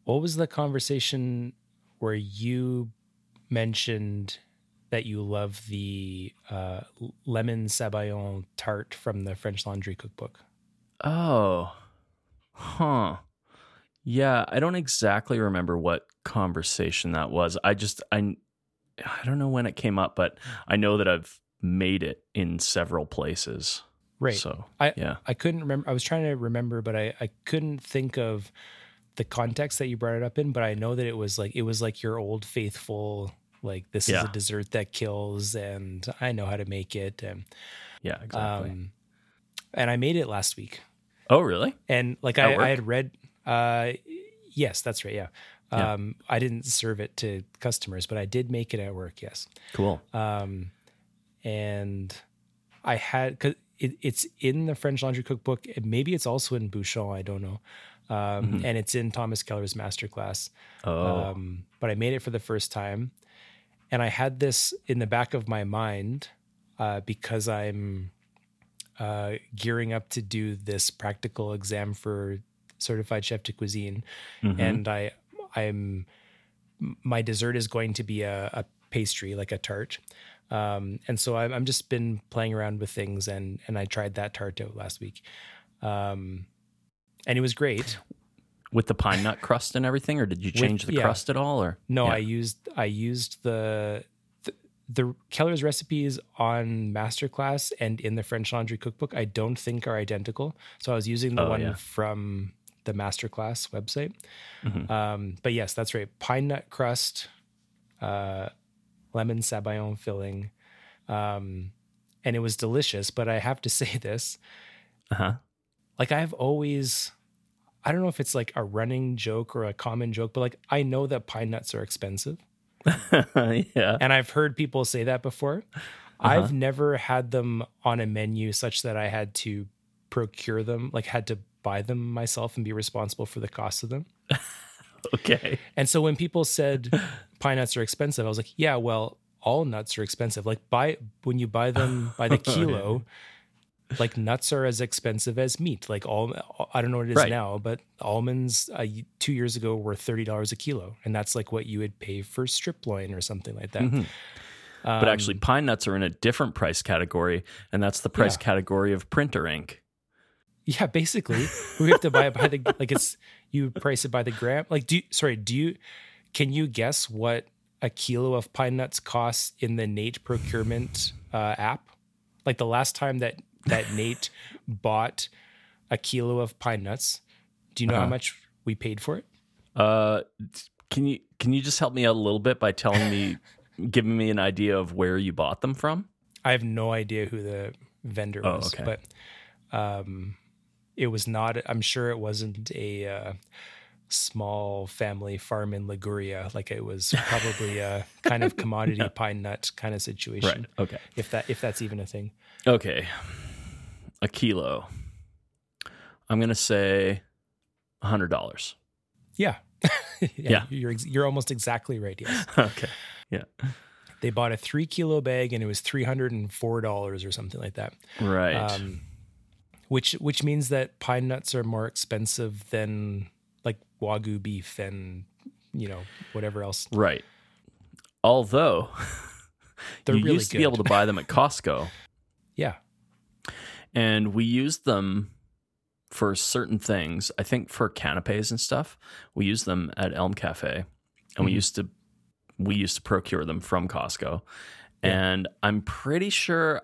What was the conversation where you mentioned that you love the lemon sabayon tart from the French Laundry cookbook? Oh, huh. Yeah, I don't exactly remember what conversation that was. I don't know when it came up, but I know that I've made it in several places. Right. So, I yeah. I couldn't remember. I was trying to remember, but I couldn't think of the context that you brought it up in. But I know that it was like your old faithful, like this is a Yeah. dessert that kills, and I know how to make it, Yeah, exactly. um, and I made it last week. Oh, really? And like At I work? had read, yes, that's right, yeah. Yeah. I didn't serve it to customers, but I did make it at work. Yes, Cool. and I had because it's in the French Laundry Cookbook. Maybe it's also in Bouchon. I don't know. Mhm. And it's in Thomas Keller's masterclass. Oh, But I made it for the first time, and I had this in the back of my mind because I'm gearing up to do this practical exam for certified chef de cuisine, hmm, and I'm my dessert is going to be a pastry, like a tart. And so I'm just been playing around with things, and I tried that tart out last week, and it was great. with the pine nut crust and everything, or did you With change the yeah, crust at all? Or no, yeah. I used the Keller's recipes on Masterclass and in the French Laundry Cookbook. I don't think are identical, so I was using the Oh, one yeah. from the Masterclass website. Hmm. But yes, that's right. Pine nut crust, lemon sabayon filling, and it was delicious. But I have to say this, Uh like I've always, I don't know if it's like a running joke or a common joke, but like I know that pine nuts are expensive, huh. Yeah. and I've heard people say that before. Uh huh. I've never had them on a menu such that I had to procure them, like had to buy them myself and be responsible for the cost of them. Okay. And so when people said pine nuts are expensive, I was like, yeah, well, all nuts are expensive. Like when you buy them by the Yeah. kilo, like nuts are as expensive as meat. Like I don't know what it is Right. now, but almonds 2 years ago were $30 a kilo, and that's like what you would pay for strip loin or something like that. Hmm. But actually, pine nuts are in a different price category, and that's the price Yeah, category of printer ink. yeah. Basically, we have to buy it by the like it's you price it by the gram. Like, can you guess what a kilo of pine nuts costs in the Nate procurement app? Like the last time that Nate bought a kilo of pine nuts, do you know how Uh-huh. much we paid for it? Uh, can you just help me out a little bit by giving me an idea of where you bought them from? I have no idea who the vendor Oh, was, okay. but it was not. I'm sure it wasn't a small family farm in Liguria. Like it was probably a kind of commodity Yeah. pine nut kind of Right. situation, Okay. if that's even a thing. Okay. A kilo. I'm gonna say $100. Yeah, yeah. Yeah. You're almost exactly right. Yes, Okay. Yeah. they bought a 3 kilo bag and it was $304 or something like that. Right. Which means that pine nuts are more expensive than like Wagyu beef and whatever else. Right. Although They're you really used to be able good. to buy them at Costco, Yeah. and we used them for certain things. I think for canapes and stuff, we used them at Elm Cafe, and we Mhm. used to procure them from Costco. Yeah. And I'm pretty sure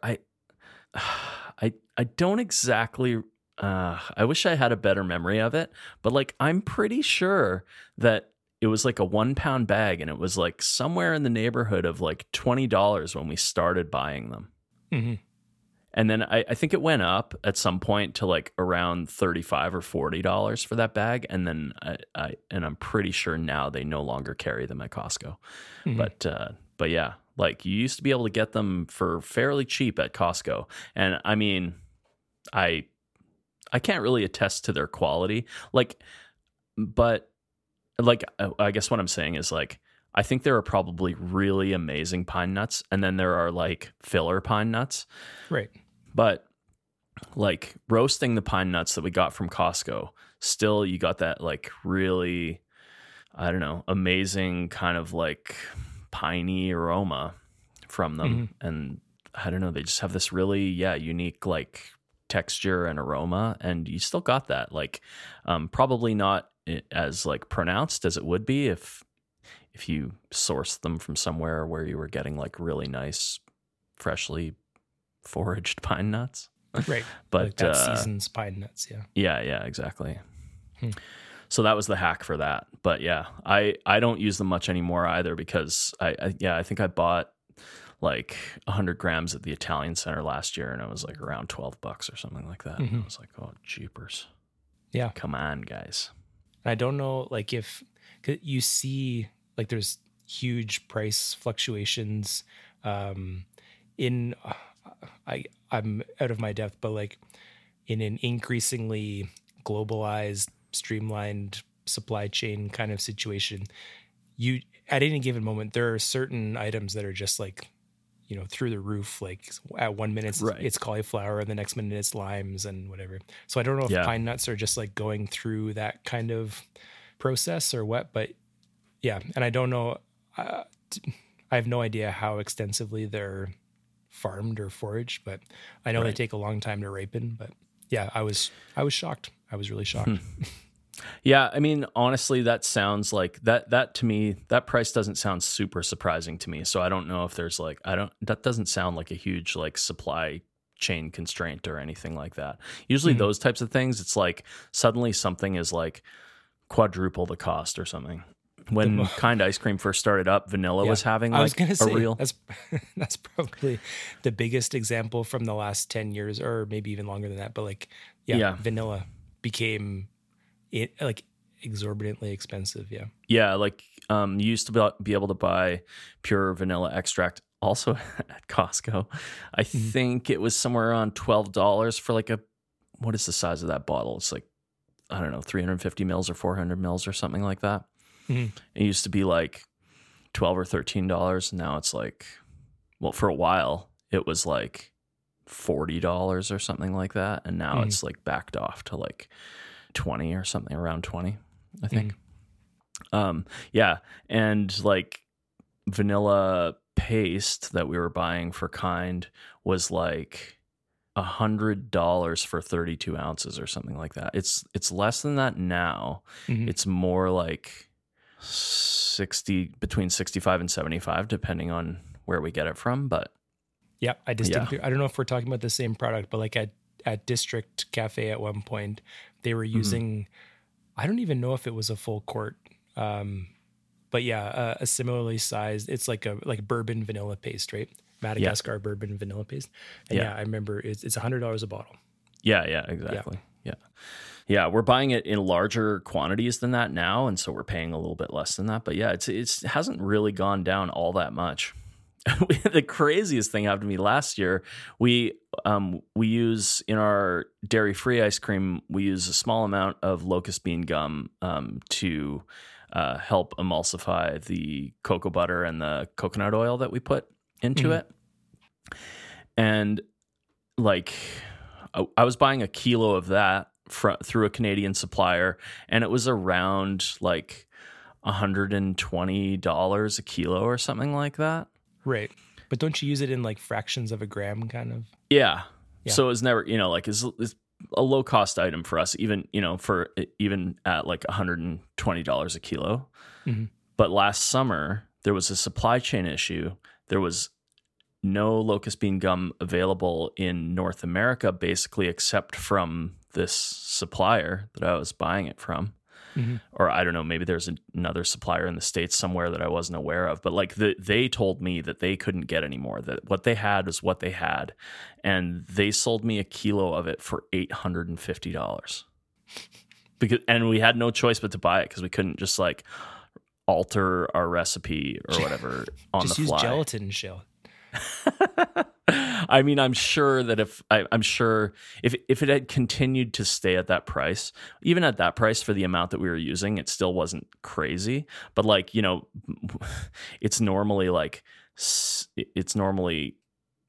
I don't exactly. I wish I had a better memory of it, but like I'm pretty sure that it was like a 1 pound bag, and it was like somewhere in the neighborhood of like $20 when we started buying them. Hmm. And then I think it went up at some point to like around $35 or $40 for that bag. And then I'm pretty sure now they no longer carry them at Costco. Hmm. But yeah, like you used to be able to get them for fairly cheap at Costco. And I mean, I can't really attest to their quality. But I guess what I'm saying is like, I think there are probably really amazing pine nuts, and then there are like filler pine nuts. Right. But like roasting the pine nuts that we got from Costco, still you got that like really I don't know, amazing kind of like piney aroma from them. And I don't know, they just have this really, unique like texture and aroma. And you still got that, like, probably not as like pronounced as it would be if you sourced them from somewhere where you were getting like really nice, freshly foraged pine nuts. Right. But like that season's pine nuts. Yeah. Yeah, exactly. So that was the hack for that. But yeah, I don't use them much anymore either, because I think I bought like 100 grams at the Italian Center last year, and it was like around $12 or something like that. And I was like, oh, jeepers. Yeah. Come on, guys. I don't know, like, if 'cause you see like there's huge price fluctuations in I'm out of my depth, but like in an increasingly globalized, streamlined supply chain kind of situation, you at any given moment there are certain items that are just like, you know, through the roof. Like at 1 minute it's cauliflower, and the next minute it's limes and whatever. So I don't know if pine nuts are just like going through that kind of process or what, but yeah. And I don't know, I have no idea how extensively they're farmed or foraged, but I know they take a long time to ripen. But yeah, I was shocked. I was really shocked. Yeah, I mean, honestly, that sounds like that to me, that price doesn't sound super surprising to me. So I don't know if there's like, that doesn't sound like a huge like supply chain constraint or anything like that. Usually those types of things, it's like suddenly something is like quadruple the cost or something. When Kind ice cream first started up, vanilla was having like I was gonna say, real. That's probably the biggest example from the last 10 years, or maybe even longer than that. But like, vanilla became like exorbitantly expensive. Yeah, like you used to be able to buy pure vanilla extract also at Costco. I think it was somewhere around $12 for like what is the size of that bottle? It's like, I don't know, 350 mils or 400 mils or something like that. It used to be like $12 or $13. Now it's like, well, for a while it was like $40 or something like that, and now it's like backed off to like 20 or something, around 20, I think. Yeah, and like vanilla paste that we were buying for Kind was like $100 for 32 ounces or something like that. It's less than that now. It's more like 60, between 65 and 75, depending on where we get it from. But yeah, I don't know if we're talking about the same product, but like at District Cafe at one point, they were using, I don't even know if it was a full quart, but yeah, a similarly sized, it's like bourbon vanilla paste, right? Madagascar bourbon vanilla paste. And I remember it's $100 a bottle. Yeah, exactly. Yeah, we're buying it in larger quantities than that now, and so we're paying a little bit less than that. But yeah, it hasn't really gone down all that much. The craziest thing happened to me last year. We use in our dairy-free ice cream, we use a small amount of locust bean gum to help emulsify the cocoa butter and the coconut oil that we put into it. And like, I was buying a kilo of that through a Canadian supplier, and it was around like $120 a kilo or something like that. Right. But don't you use it in like fractions of a gram kind of? Yeah. So it was never, like it's a low cost item for us, even at like $120 a kilo. But last summer there was a supply chain issue. There was no locust bean gum available in North America, basically, except from this supplier that I was buying it from. Or I don't know, maybe there's another supplier in the States somewhere that I wasn't aware of. But like they told me that they couldn't get any more, that what they had was what they had. And they sold me a kilo of it for $850. And we had no choice but to buy it, because we couldn't just like alter our recipe or whatever on the fly. Just use gelatin shell. I mean, I'm sure that if it had continued to stay at that price, even at that price for the amount that we were using, it still wasn't crazy. But like, it's normally like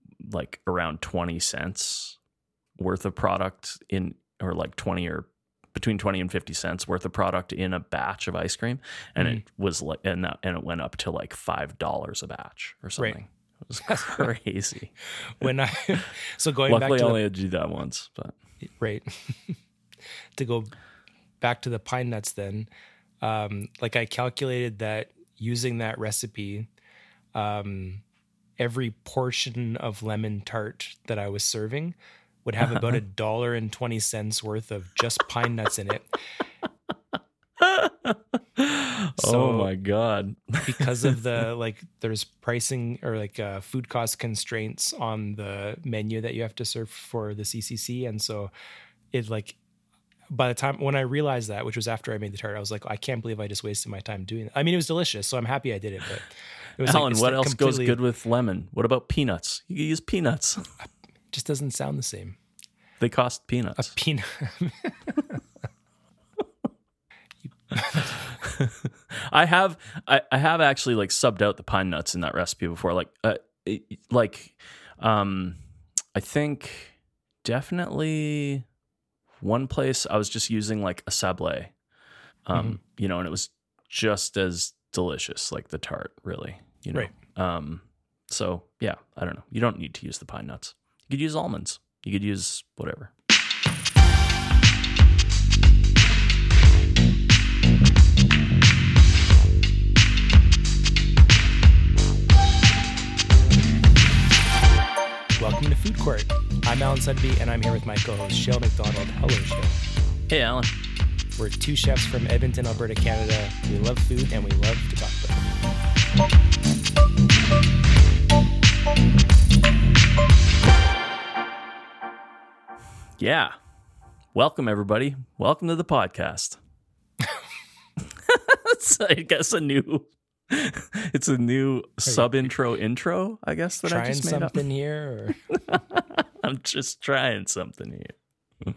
around 20 cents worth of product or like 20 or between 20 and 50 cents worth of product in a batch of ice cream. And it was like, and it went up to like $5 a batch or something. Right. It was crazy. So going Luckily, back to I only had to do that once, but right. To go back to the pine nuts then, like I calculated that using that recipe, every portion of lemon tart that I was serving would have about $1.20 worth of just pine nuts in it. So, oh my God. Because of the, like, there's pricing or like food cost constraints on the menu that you have to serve for the CCC. And so it like, by the time when I realized that, which was after I made the tart, I was like, I can't believe I just wasted my time doing it. I mean, it was delicious, so I'm happy I did it. But it was Alan, like, what else goes good with lemon? What about peanuts? You can use peanuts. It just doesn't sound the same. They cost peanuts. A peanut. I have actually like subbed out the pine nuts in that recipe before. I think definitely one place I was just using like a sablé, and it was just as delicious, like the tart, really, Right. So yeah, I don't know. You don't need to use the pine nuts. You could use almonds. You could use whatever. Welcome to Food Court. I'm Alan Sudby, and I'm here with my co-host, Shale McDonald. Hello, Shale. Hey, Alan. We're two chefs from Edmonton, Alberta, Canada. We love food, and we love to talk about it. Yeah. Welcome, everybody. Welcome to the podcast. It's, I guess, it's a new sub-intro, I guess, that I just made up. Trying something here? Or? I'm just trying something here.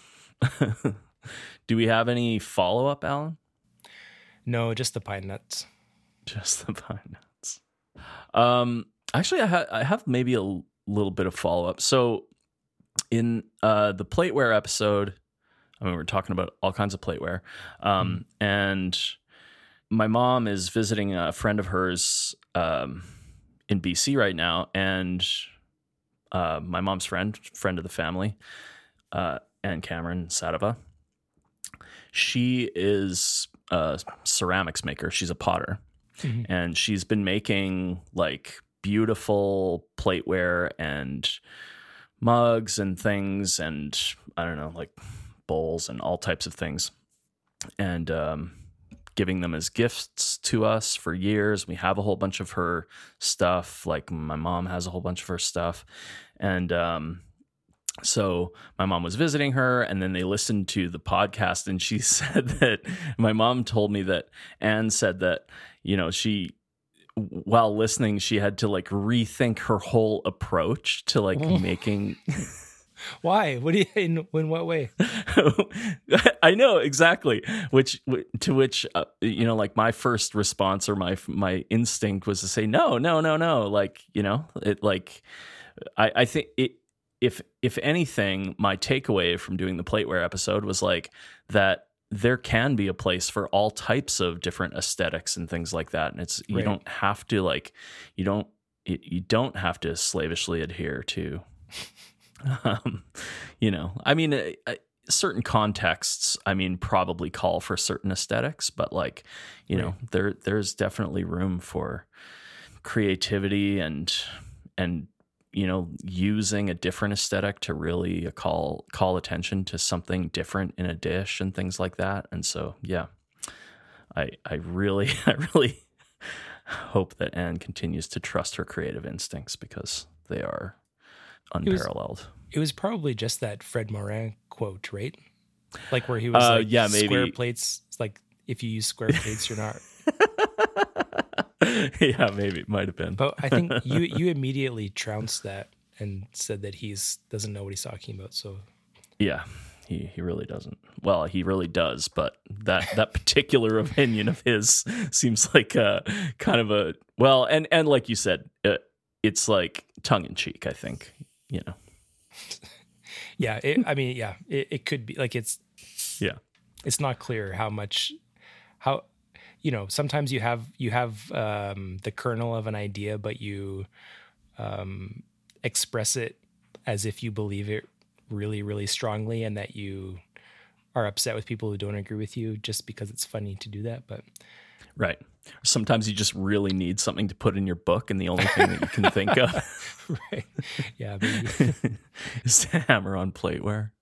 Do we have any follow-up, Alan? No, just the pine nuts. Just the pine nuts. Actually, I have maybe a little bit of follow-up. So in the plateware episode, I mean, we're talking about all kinds of plateware, and my mom is visiting a friend of hers in BC right now, and my mom's friend of the family, and Cameron Sadova, she is a ceramics maker. She's a potter, and she's been making like beautiful plateware and mugs and things, and I don't know, like bowls and all types of things, and giving them as gifts to us for years. We have a whole bunch of her stuff. Like my mom has a whole bunch of her stuff. And so my mom was visiting her, and then they listened to the podcast, and she said that my mom told me that Anne said that, she, while listening, she had to like rethink her whole approach to like making... Why? What do you in what way? I know exactly. Which like my first response or my instinct was to say no. Like, it like I think it. If anything, my takeaway from doing the plateware episode was like that there can be a place for all types of different aesthetics and things like that, and it's you don't have to like you don't have to slavishly adhere to. I mean, certain contexts, I mean, probably call for certain aesthetics, but like, there's definitely room for creativity and using a different aesthetic to really call attention to something different in a dish and things like that. And so, yeah, I really hope that Anne continues to trust her creative instincts, because they are unparalleled. It was probably just that Fred Morin quote, right? Like where he was like, maybe. Square plates. It's like, if you use square plates, you're not. Yeah, maybe it might have been. But I think you immediately trounced that and said that doesn't know what he's talking about. So yeah, he really doesn't. Well, he really does, but that particular opinion of his seems like kind of a and like you said, it's like tongue in cheek, I think. Yeah, it could be like Yeah. it's not clear how sometimes you have the kernel of an idea, but you express it as if you believe it really, really strongly, and that you are upset with people who don't agree with you just because it's funny to do that. But Right. Sometimes you just really need something to put in your book, and the only thing that you can think of right. Yeah. Maybe. is to hammer on plateware.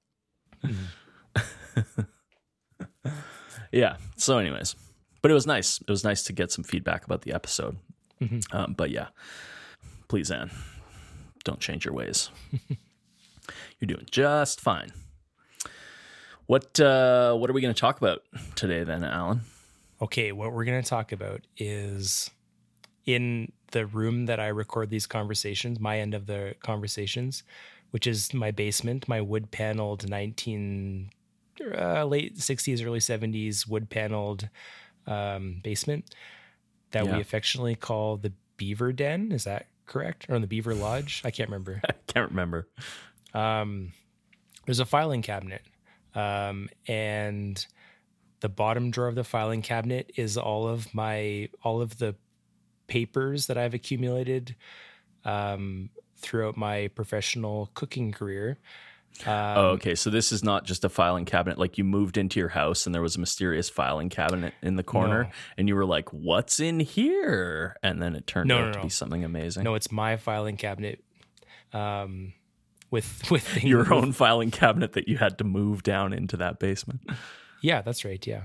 Yeah. So anyways, but it was nice. It was nice to get some feedback about the episode. But yeah, please, Anne, don't change your ways. You're doing just fine. What are we going to talk about today then, Alan? Okay, what we're going to talk about is in the room that I record these conversations, my end of the conversations, which is my basement, my wood paneled late 60s, early 70s wood paneled basement that we affectionately call the Beaver Den. Is that correct? Or the Beaver Lodge? I can't remember. I can't remember. There's a filing cabinet, and the bottom drawer of the filing cabinet is all of the papers that I've accumulated throughout my professional cooking career. Okay. So this is not just a filing cabinet. Like you moved into your house and there was a mysterious filing cabinet in the corner, and you were like, "What's in here?" And then it turned out to be something amazing. No, it's my filing cabinet. With things. Your own filing cabinet that you had to move down into that basement. Yeah, that's right. Yeah.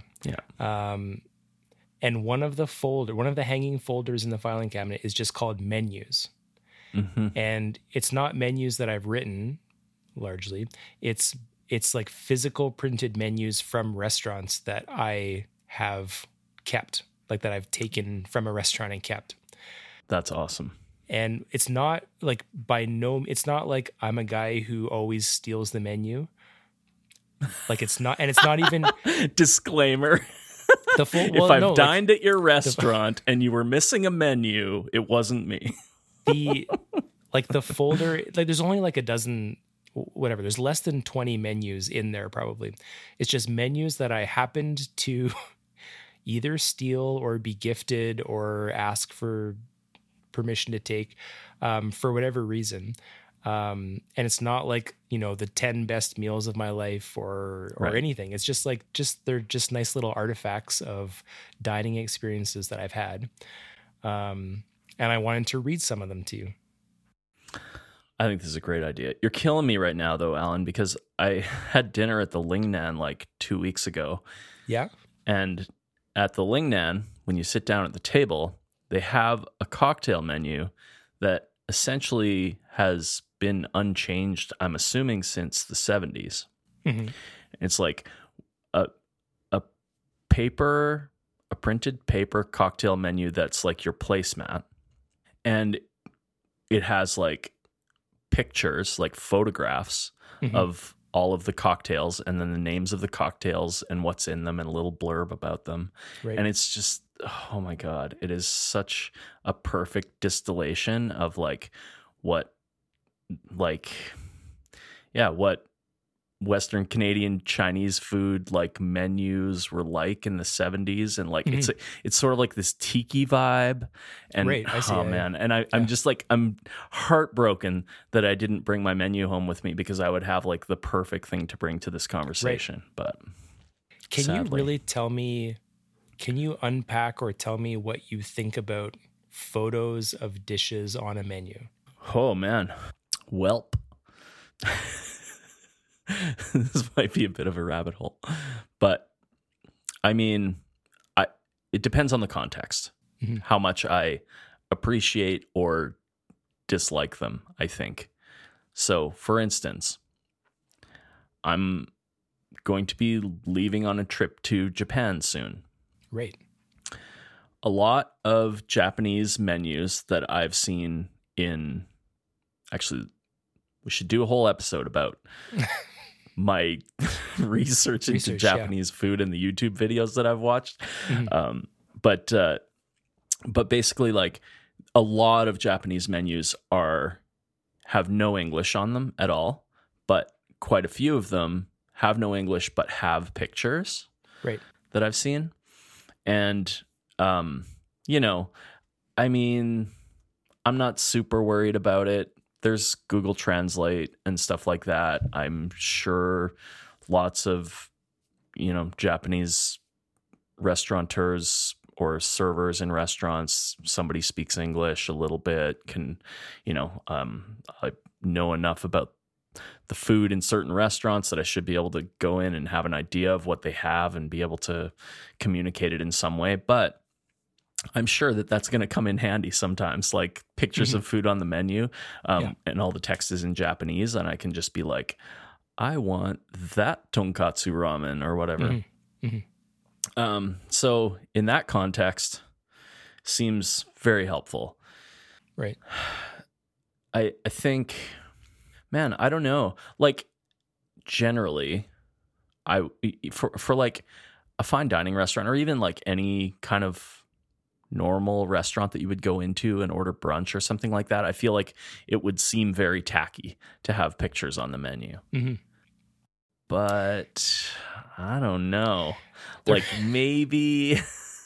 And one of the hanging folders in the filing cabinet is just called menus. And it's not menus that I've written largely. It's like physical printed menus from restaurants that I have kept, like that I've taken from a restaurant and kept. That's awesome. And it's not like it's not like I'm a guy who always steals the menu. Like it's not even disclaimer. If I've dined at your restaurant and you were missing a menu, it wasn't me. The folder, like there's only like a dozen, whatever. There's less than 20 menus in there probably. It's just menus that I happened to either steal or be gifted or ask for permission to take for whatever reason. And it's not like, the 10 best meals of my life or anything. It's just like, they're just nice little artifacts of dining experiences that I've had. And I wanted to read some of them to you. I think this is a great idea. You're killing me right now though, Alan, because I had dinner at the Ling Nan like 2 weeks ago. Yeah. And at the Ling Nan, when you sit down at the table, they have a cocktail menu that essentially has been unchanged, I'm assuming, since the 70s. It's like a printed paper cocktail menu that's like your placemat. And it has like pictures, like photographs of all of the cocktails, and then the names of the cocktails and what's in them and a little blurb about them. Right. And it's just, oh my God, it is such a perfect distillation of what Western Canadian Chinese food like menus were like in the 70s, and like it's sort of like this tiki vibe, and man, and I'm just like, I'm heartbroken that I didn't bring my menu home with me, because I would have like the perfect thing to bring to this conversation. But sadly, can you unpack or tell me what you think about photos of dishes on a menu? Oh man, welp. This might be a bit of a rabbit hole, but I mean, it depends on the context, how much I appreciate or dislike them, I think. So, for instance, I'm going to be leaving on a trip to Japan soon. Right. A lot of Japanese menus that I've seen actually, we should do a whole episode about my research into Japanese food and the YouTube videos that I've watched. But basically, like, a lot of Japanese menus have no English on them at all, but quite a few of them have no English but have pictures Right. that I've seen. And, you know, I mean, I'm not super worried about it. There's Google Translate and stuff like that. I'm sure lots of, you know, Japanese restaurateurs or servers in restaurants, somebody speaks English a little bit, can, you know, I know enough about the food in certain restaurants that I should be able to go in and have an idea of what they have and be able to communicate it in some way. But I'm sure that that's going to come in handy sometimes, like pictures of food on the menu, and all the text is in Japanese, and I can just be like, I want that tonkatsu ramen or whatever. So in that context, seems very helpful. Right. I think, man, I don't know. Like generally, for like a fine dining restaurant or even like any kind of normal restaurant that you would go into and order brunch or something like that, I feel like it would seem very tacky to have pictures on the menu. But I don't know. Like maybe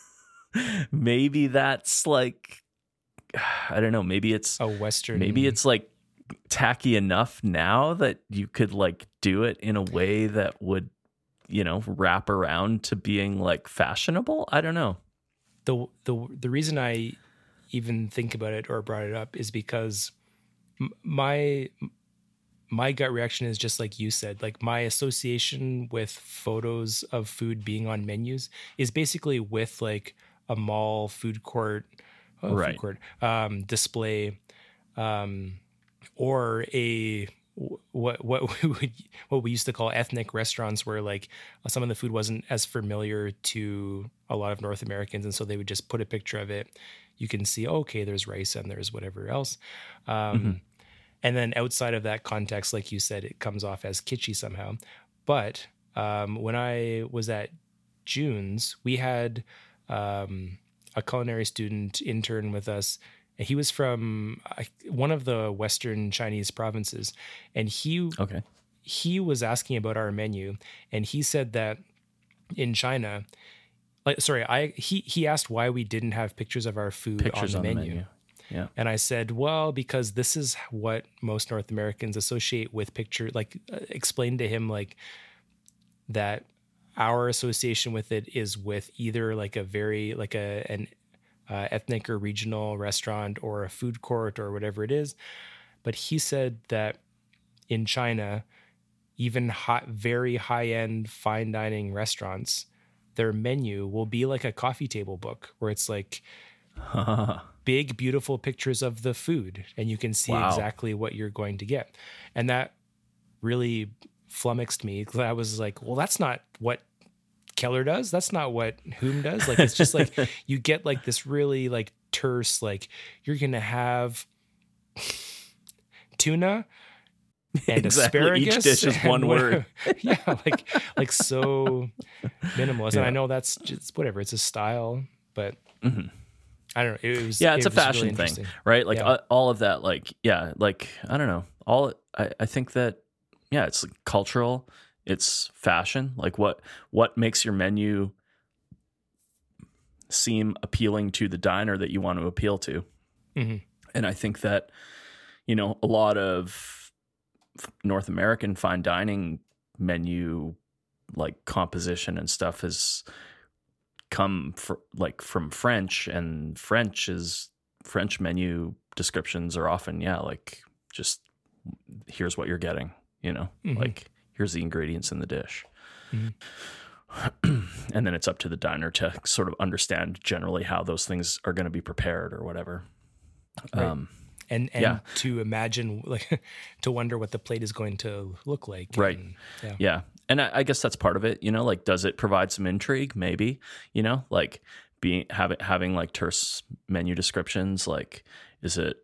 that's like, I don't know, maybe it's a Western, maybe it's like tacky enough now that you could like do it in a way that would, you know, wrap around to being like fashionable. I don't know. The reason I even think about it or brought it up is because my gut reaction is just like you said. Like my association with photos of food being on menus is basically with like a mall food court, display, or a what we used to call ethnic restaurants, where like some of the food wasn't as familiar to a lot of North Americans, and so they would just put a picture of it. You can see, okay, there's rice and there's whatever else. And then outside of that context, like you said, it comes off as kitschy somehow. But when I was at June's, we had a culinary student intern with us. He was from one of the Western Chinese provinces, and he was asking about our menu, and he said that in China, he asked why we didn't have pictures of our food on the menu. Yeah. And I said, well, because this is what most North Americans associate with picture, like explain to him like that our association with it is with either like a very like an ethnic or regional restaurant or a food court or whatever it is. But he said that in China, even very high-end fine dining restaurants, their menu will be like a coffee table book where it's like big, beautiful pictures of the food, and you can see exactly what you're going to get. And that really flummoxed me, because I was like, well, that's not what Keller does. That's not what Hume does. Like, it's just like you get like this really like terse, like you're going to have tuna and asparagus. Each dish is one word. Yeah. Like so minimalist. And I know that's just whatever. It's a style, but I don't know. It's a fashion really thing, right? Like all of that, like, like, I don't know. I think that, it's cultural. It's fashion. Like what makes your menu seem appealing to the diner that you want to appeal to. And I think that, a lot of North American fine dining menu, like composition and stuff, has come from French, and French menu descriptions are often, like just here's what you're getting, like here's the ingredients in the dish. And then it's up to the diner to sort of understand generally how those things are going to be prepared or whatever. Right. And to imagine, like, to wonder what the plate is going to look like. Right. And, And I guess that's part of it, like, does it provide some intrigue? Maybe, like having like terse menu descriptions, like, is it,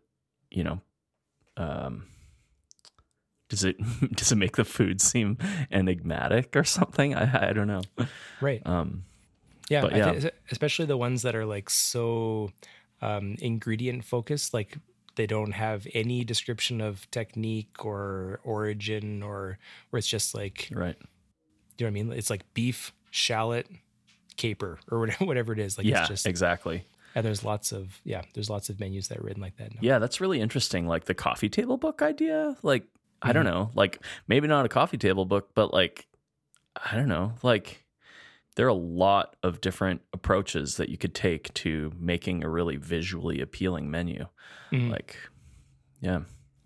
does it make the food seem enigmatic or something? I don't know. Right. Especially the ones that are like so ingredient focused, like they don't have any description of technique or origin, or where it's just like, right, Do you know what I mean? It's like beef, shallot, caper, or whatever it is. Like Yeah, it's just exactly. and there's lots of menus that are written like that now. Yeah, that's really interesting. Like the coffee table book idea. Like, I don't know. Like maybe not a coffee table book, but like, I don't know. Like there are a lot of different approaches that you could take to making a really visually appealing menu. Like, yeah.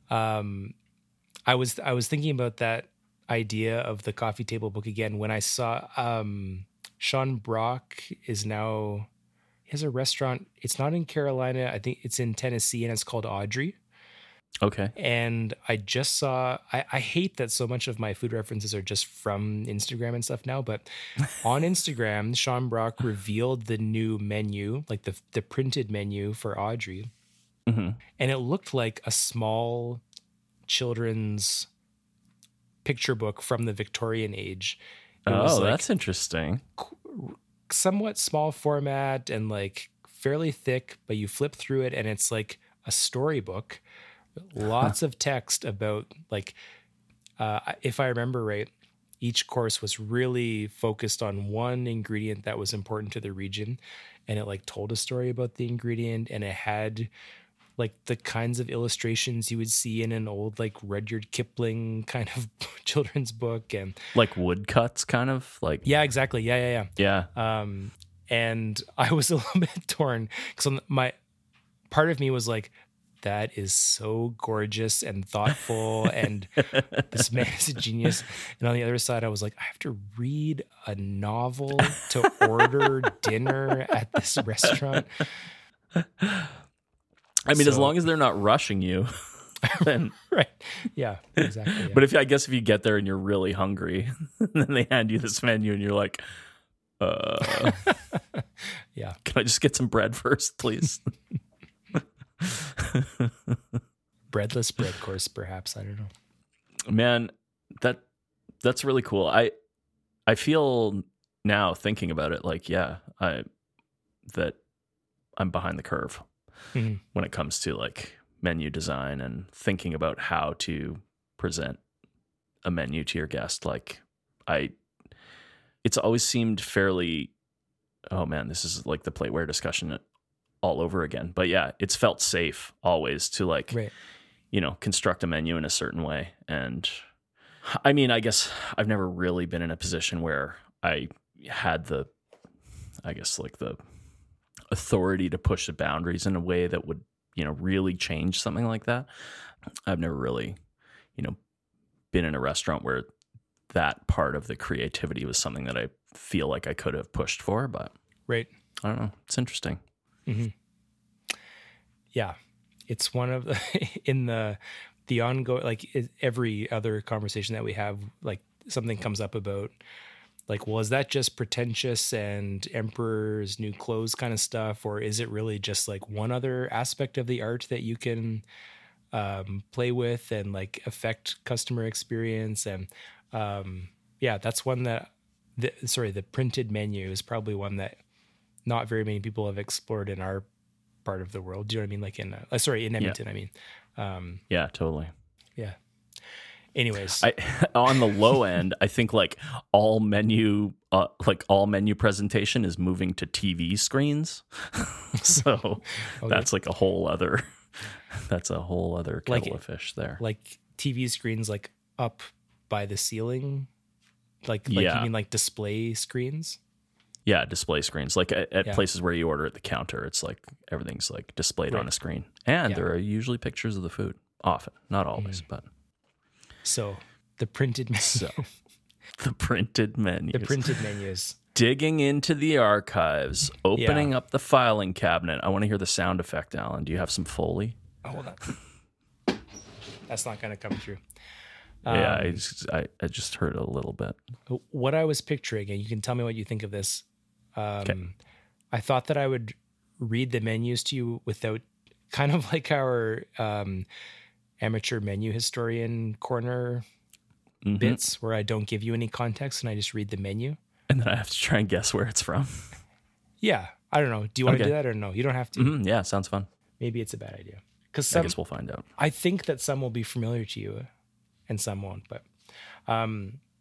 I was thinking about that idea of the coffee table book again when I saw Sean Brock is now, he has a restaurant. It's not in Carolina. I think it's in Tennessee, and it's called Audrey. Okay. And I just saw, I hate that so much of my food references are just from Instagram and stuff now, but on Instagram, Sean Brock revealed the new menu, like the printed menu for Audrey. And it looked like a small children's picture book from the Victorian age. It was like that's interesting. somewhat small format and like fairly thick, but you flip through it and it's like a storybook. Lots of text about like, if I remember right, each course was really focused on one ingredient that was important to the region, and it like told a story about the ingredient, and it had like the kinds of illustrations you would see in an old like Rudyard Kipling kind of children's book, and Like woodcuts, kind of like. yeah, exactly, yeah. And I was a little bit torn because my part of me was like, that is so gorgeous and thoughtful, and this man is a genius. And on the other side, I was like, I have to read a novel to order dinner at this restaurant. I mean, as long as they're not rushing you, then right. Yeah, exactly. Yeah. But I guess if you get there and you're really hungry, then they hand you this menu and you're like, yeah. Can I just get some bread first, please? Breadless bread course, perhaps. I don't know. Man, that's really cool. I feel now thinking about it like, yeah, that I'm behind the curve when it comes to like menu design and thinking about how to present a menu to your guest. Like it's always seemed fairly, oh man, this is like the plateware discussion all over again. But yeah, it's felt safe always to like, right. Construct a menu in a certain way. And I mean, I guess I've never really been in a position where I had the authority to push the boundaries in a way that would, really change something like that. I've never really, been in a restaurant where that part of the creativity was something that I feel like I could have pushed for, but right. I don't know. It's interesting. Yeah. It's one of the, in the ongoing, like every other conversation that we have, like something comes up about like, well, is that just pretentious and Emperor's New Clothes kind of stuff? Or is it really just like one other aspect of the art that you can play with and like affect customer experience? And yeah, that's one that, the printed menu is probably one that not very many people have explored in our part of the world. Do you know what I mean? Like in Edmonton, yeah. I mean, yeah, totally. Yeah. Anyways, on the low end, I think like all menu presentation is moving to TV screens. So that's like a whole other kettle of fish there. Like TV screens, like up by the ceiling, like you mean like display screens? Yeah, display screens. Like at places where you order at the counter, it's like everything's like displayed on a screen, and there are usually pictures of the food. Often, not always, but. So the printed menu. The printed menus. The printed menus. Digging into the archives, opening up the filing cabinet. I want to hear the sound effect, Alan. Do you have some Foley? Oh, hold on. That's not going to come through. Yeah, I just heard a little bit. What I was picturing, and you can tell me what you think of this. Okay. I thought that I would read the menus to you without, kind of like our amateur menu historian corner bits, where I don't give you any context and I just read the menu. And then I have to try and guess where it's from. Yeah. I don't know. Do you want to do that or no? You don't have to. Yeah, sounds fun. Maybe it's a bad idea. I guess we'll find out. I think that some will be familiar to you and some won't. But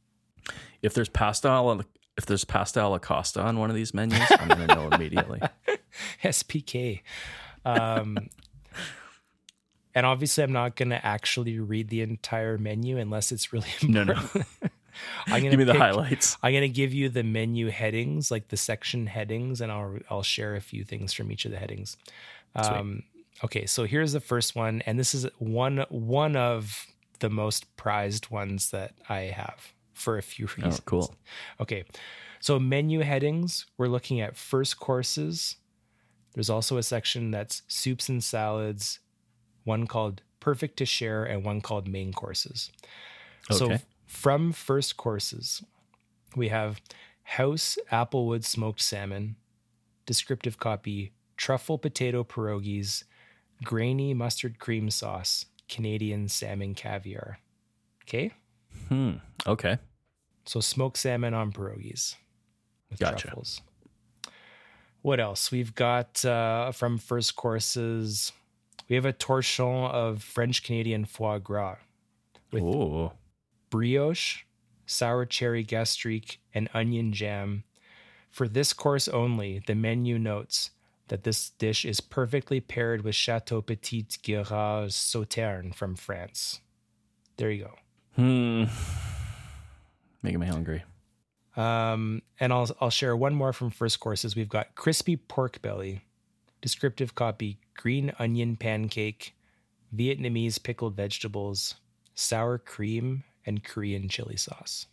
If there's pasta alla Costa on one of these menus, I'm going to know immediately. SPK. And obviously, I'm not going to actually read the entire menu unless it's really important. No. I'm gonna Give me the highlights. I'm going to give you the menu headings, like the section headings, and I'll share a few things from each of the headings. Okay, so here's the first one, and this is one of the most prized ones that I have for a few reasons. Oh, cool. Okay, so menu headings, we're looking at first courses. There's also a section that's soups and salads, one called perfect to share, and one called main courses. Okay. So from first courses, we have house applewood smoked salmon, descriptive copy, truffle potato pierogies, grainy mustard cream sauce, Canadian salmon caviar. Okay? Okay. So smoked salmon on pierogies with Gotcha. truffles. What else? We've got from first courses, we have a torchon of French Canadian foie gras with Ooh. brioche, sour cherry gastrique, and onion jam. For this course only, the menu notes that this dish is perfectly paired with Chateau Petit Girard Sauterne from France. There you go. Making me hungry. And I'll share one more from first courses. We've got crispy pork belly, descriptive copy, green onion pancake, Vietnamese pickled vegetables, sour cream, and Korean chili sauce.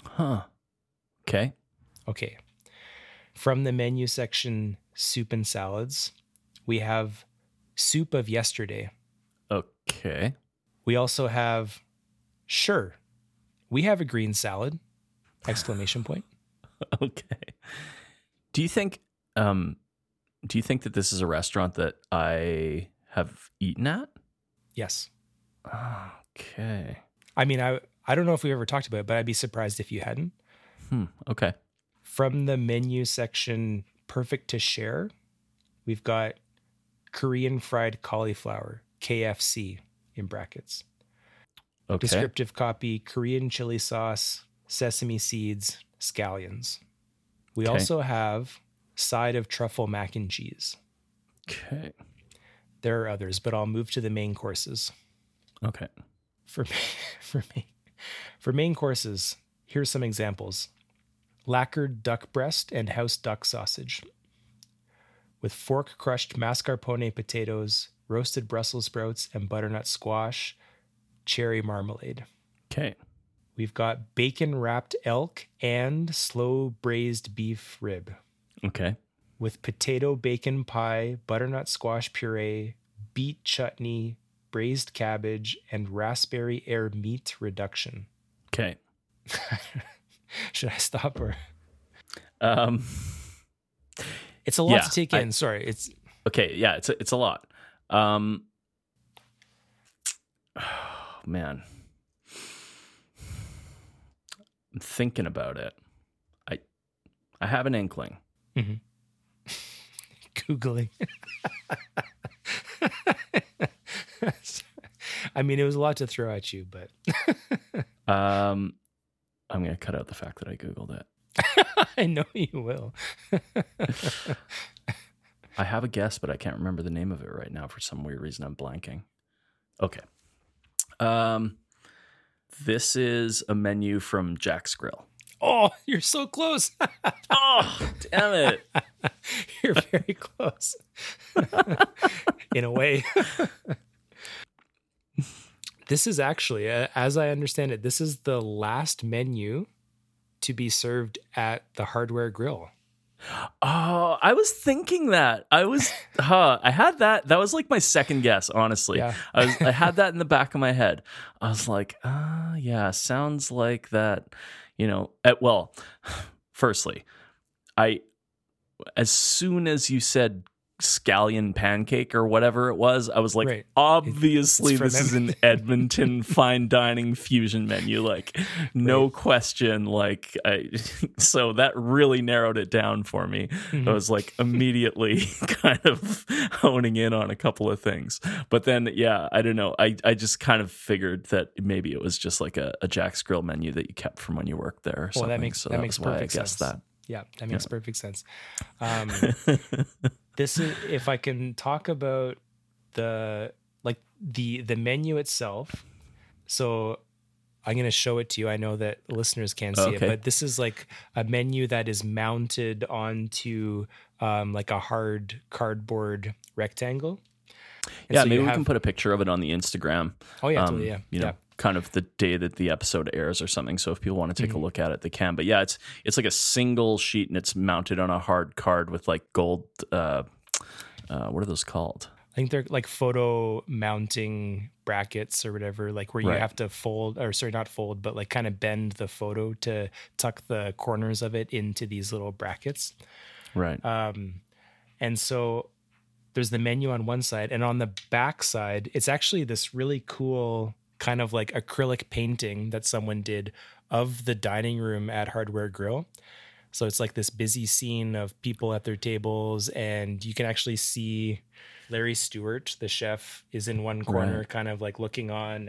Okay. Okay. From the menu section, soup and salads, we have soup of yesterday. Okay. We also have, sure, we have a green salad, exclamation point. Okay. Do you think that this is a restaurant that I have eaten at? Yes. Okay. I mean, I don't know if we ever talked about it, but I'd be surprised if you hadn't. Okay. From the menu section, perfect to share, we've got Korean fried cauliflower, KFC in brackets. Okay. Descriptive copy, Korean chili sauce, sesame seeds, scallions. We also have side of truffle mac and cheese. Okay. There are others, but I'll move to the main courses. Okay. For main courses, here's some examples. Lacquered duck breast and house duck sausage with fork crushed mascarpone potatoes, roasted Brussels sprouts, and butternut squash, cherry marmalade. Okay. We've got bacon wrapped elk and slow braised beef rib Okay. with potato bacon pie, butternut squash puree, beet chutney, braised cabbage, and raspberry air meat reduction. Okay. Should I stop or? It's a lot to take in. Sorry, it's okay. Yeah, it's a lot. Oh, man, I'm thinking about it. I have an inkling. Googling. I mean, it was a lot to throw at you, but I'm going to cut out the fact that I Googled it. I know you will. I have a guess, but I can't remember the name of it right now. For some weird reason, I'm blanking. Okay. This is a menu from Jack's Grill. Oh, you're so close. Oh, damn it. You're very close. In a way. This is actually, as I understand it, this is the last menu to be served at the Hardware Grill. Oh, I was thinking that. I had that. That was like my second guess, honestly. Yeah. I had that in the back of my head. I was like, yeah, sounds like that, well, firstly, as soon as you said scallion pancake or whatever it was. I was like, Right. obviously It's from this is an Edmonton fine dining fusion menu, like no question. Like, so that really narrowed it down for me. I was like immediately kind of honing in on a couple of things. But then, yeah, I don't know. I just kind of figured that maybe it was just like a Jack's Grill menu that you kept from when you worked there or something. That makes perfect sense. That. Yeah, that makes perfect sense. This is, if I can talk about the menu itself. So I'm going to show it to you. I know that listeners can't see it, but this is like a menu that is mounted onto like a hard cardboard rectangle. And yeah, so maybe we can put a picture of it on the Instagram. Oh yeah, totally, yeah. You know, kind of the day that the episode airs or something. So if people want to take a look at it, they can. But yeah, it's like a single sheet and it's mounted on a hard card with like gold. What are those called? I think they're like photo mounting brackets or whatever, like where you have to fold, or sorry, not fold, but like kind of bend the photo to tuck the corners of it into these little brackets. Right. And so there's the menu on one side, and on the back side, it's actually this really cool kind of like acrylic painting that someone did of the dining room at Hardware Grill. So it's like this busy scene of people at their tables, and you can actually see Larry Stewart, the chef, is in one corner, kind of like looking on.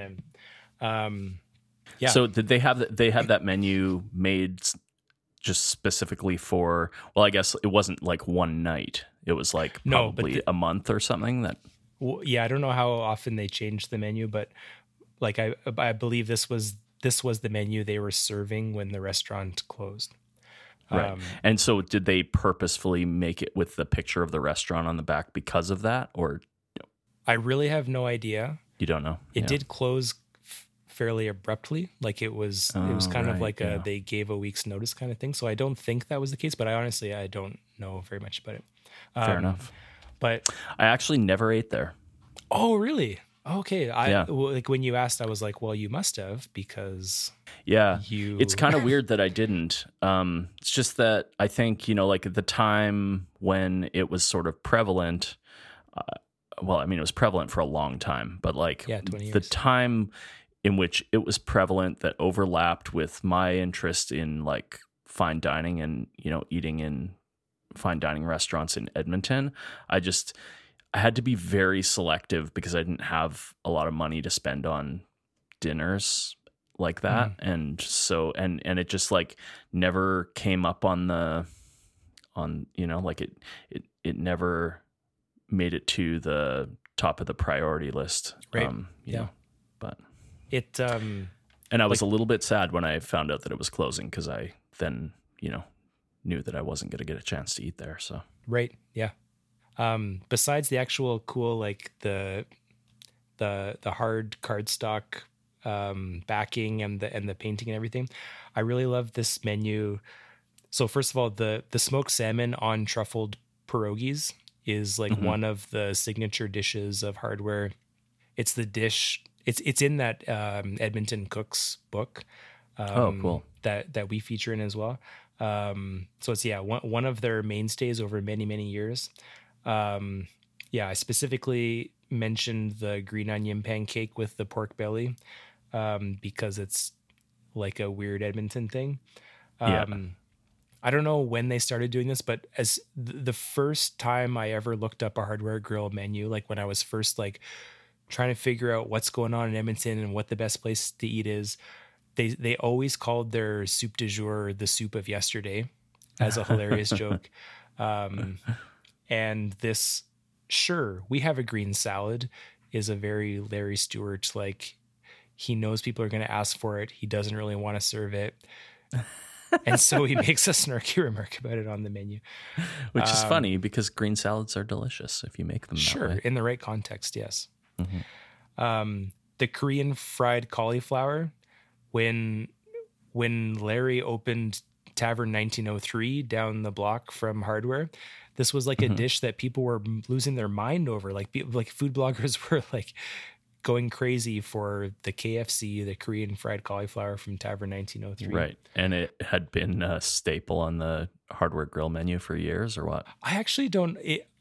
And yeah. So did they have that menu made just specifically for? Well, I guess it wasn't like one night. It was like probably a month or something. Yeah, I don't know how often they changed the menu, but like I believe this was the menu they were serving when the restaurant closed. Right. And so did they purposefully make it with the picture of the restaurant on the back because of that, or? I really have no idea. You don't know? It did close fairly abruptly. Like it was kind of like they gave a week's notice kind of thing. So I don't think that was the case, but I don't know very much about it. Fair enough. But I actually never ate there. Oh, really? Okay. Like when you asked, I was like, well, you must have, because it's kind of weird that I didn't. It's just that I think, like at the time when it was sort of prevalent, well, I mean, it was prevalent for a long time, but like 20 years. The time in which it was prevalent that overlapped with my interest in like fine dining and, eating in fine dining restaurants in Edmonton, I had to be very selective because I didn't have a lot of money to spend on dinners like that. And so, and it just like never came up it never made it to the top of the priority list. Right. But it, and I was a little bit sad when I found out that it was closing, because I then, knew that I wasn't going to get a chance to eat there. So, right. Yeah. Besides the actual cool, like the hard cardstock backing and the painting and everything, I really love this menu. So first of all, the smoked salmon on truffled pierogies is like one of the signature dishes of Hardware. It's the dish. It's in that Edmonton Cooks book. Cool. That we feature in as well. So it's one of their mainstays over many, many years. I specifically mentioned the green onion pancake with the pork belly because it's like a weird Edmonton thing. I don't know when they started doing this, but as the first time I ever looked up a Hardware Grill menu, like when I was first like trying to figure out what's going on in Edmonton and what the best place to eat is, they always called their soup du jour the soup of yesterday as a hilarious joke. And this, sure, we have a green salad, is a very Larry Stewart, like he knows people are going to ask for it. He doesn't really want to serve it. And so he makes a snarky remark about it on the menu. Which is funny because green salads are delicious if you make them that way. In the right context, yes. The Korean fried cauliflower, when Larry opened Tavern 1903 down the block from Hardware, this was like a dish that people were losing their mind over. Like food bloggers were like going crazy for the KFC, the Korean fried cauliflower from Tavern 1903. Right. And it had been a staple on the Hardware Grill menu for years, or what? I actually don't.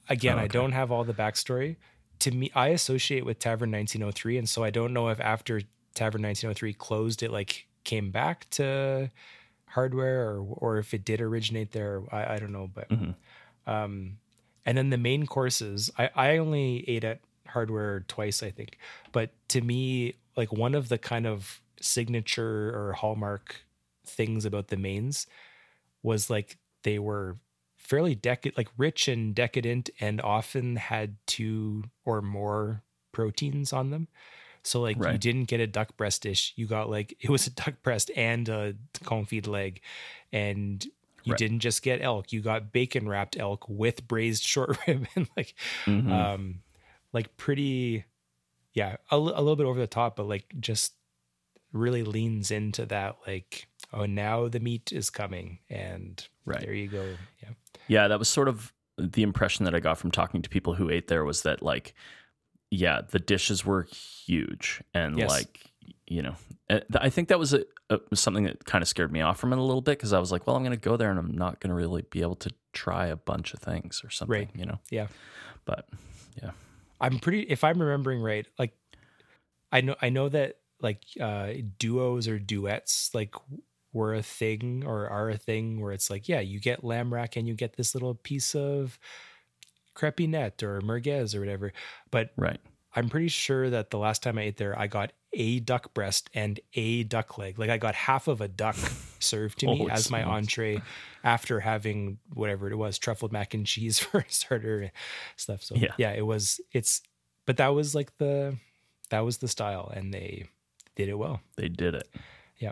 again, Oh, I okay. don't have all the backstory. To me, I associate with Tavern 1903, and so I don't know if after Tavern 1903 closed, it like came back to Hardware, or if it did originate there. I don't know, but Mhm. and then the main courses, I only ate at Hardware twice, I think. But to me, like one of the kind of signature or hallmark things about the mains was like they were fairly like rich and decadent, and often had two or more proteins on them. So like you Right. didn't get a duck breast dish. You got like it was a duck breast and a confit leg, and you Right. didn't just get elk. You got bacon wrapped elk with braised short rib and Hmm. um, like pretty, yeah, a little bit over the top, but like just really leans into that like, oh, now the meat is coming, and Right. there you go. Yeah, Yeah, that was sort of the impression that I got from talking to people who ate there, was that like, yeah, the dishes were huge, and yes, like, you know, I think that was something that kind of scared me off from it a little bit, because I was like, well, I'm going to go there and I'm not going to really be able to try a bunch of things or something, right, you know. yeah. But yeah, I'm pretty, if I'm remembering right, like I know that like duos or duets like were a thing or are a thing where it's like, yeah, you get lamb rack and you get this little piece of crepinette or merguez or whatever. But right. I'm pretty sure that the last time I ate there, I got a duck breast and a duck leg. Like I got half of a duck served to me Holy as my smokes. entree after having whatever it was, truffled mac and cheese for starter stuff. So Yeah, yeah, but that was like that was the style, and they did it well. they did it. Yeah.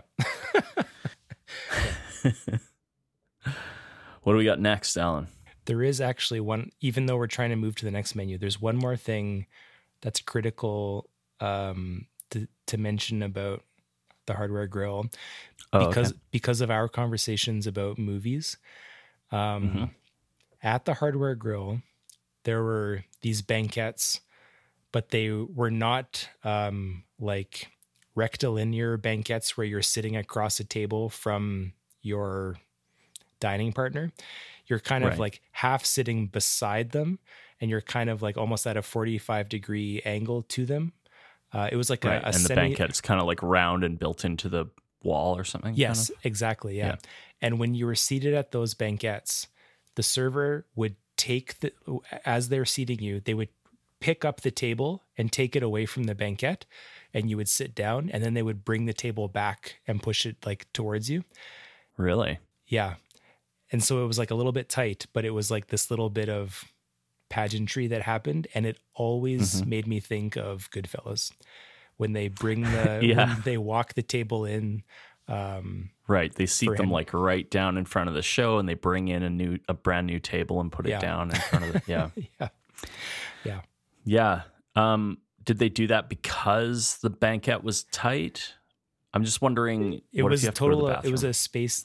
What do we got next, Alan? There is actually one, even though we're trying to move to the next menu, there's one more thing that's critical to mention about the Hardware Grill, Oh, because of our conversations about movies. hmm At the Hardware Grill, there were these banquettes, but they were not like rectilinear banquettes where you're sitting across a table from your dining partner. You're kind of Right. like half sitting beside them, and you're kind of like almost at a 45-degree angle to them. It was like Right. a And the semi. banquette is kind of like round and built into the wall or something. Yes, Kind of. exactly. Yeah. Yeah. And when you were seated at those banquettes, the server would as they're seating you, they would pick up the table and take it away from the banquette, and you would sit down, and then they would bring the table back and push it like towards you. Really? Yeah. And so it was like a little bit tight, but it was like this little bit of pageantry that happened. And it always Mhm. made me think of Goodfellas when they bring the, Yeah. when they walk the table in. Right. They seat For them him. like right down in front of the show, and they bring in a brand new table and put Yeah. it down in front of the, yeah. Yeah. Yeah. Yeah. Did they do that because the banquette was tight? I'm just wondering. It What if was you have to go to the total, it bathroom? was a space.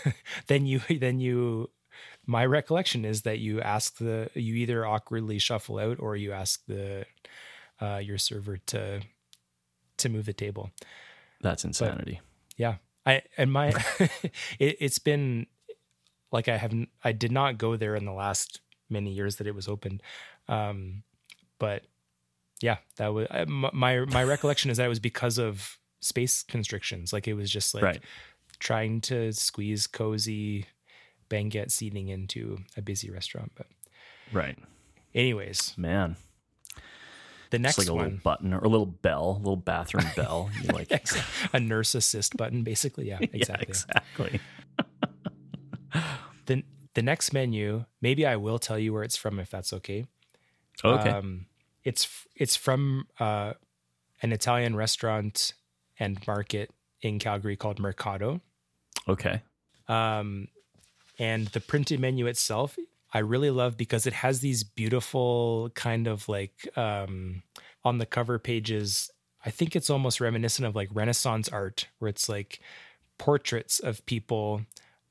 My recollection is that you either awkwardly shuffle out, or you ask your server to move the table. That's insanity. Yeah. It's been like I did not go there in the last many years that it was open. But yeah, that was my recollection is that it was because of space constrictions. Like it was just like Right. trying to squeeze cozy banquette seating into a busy restaurant. But Right. anyways, Man. the It's next like a little one, button or a little bell, a little bathroom bell. You like a nurse assist button, basically. Yeah, exactly. Yeah, exactly. The next menu, maybe I will tell you where it's from if that's okay. Okay. It's from an Italian restaurant and market in Calgary called Mercato. Okay. And the printed menu itself, I really love because it has these beautiful kind of like on the cover pages. I think it's almost reminiscent of like Renaissance art, where it's like portraits of people,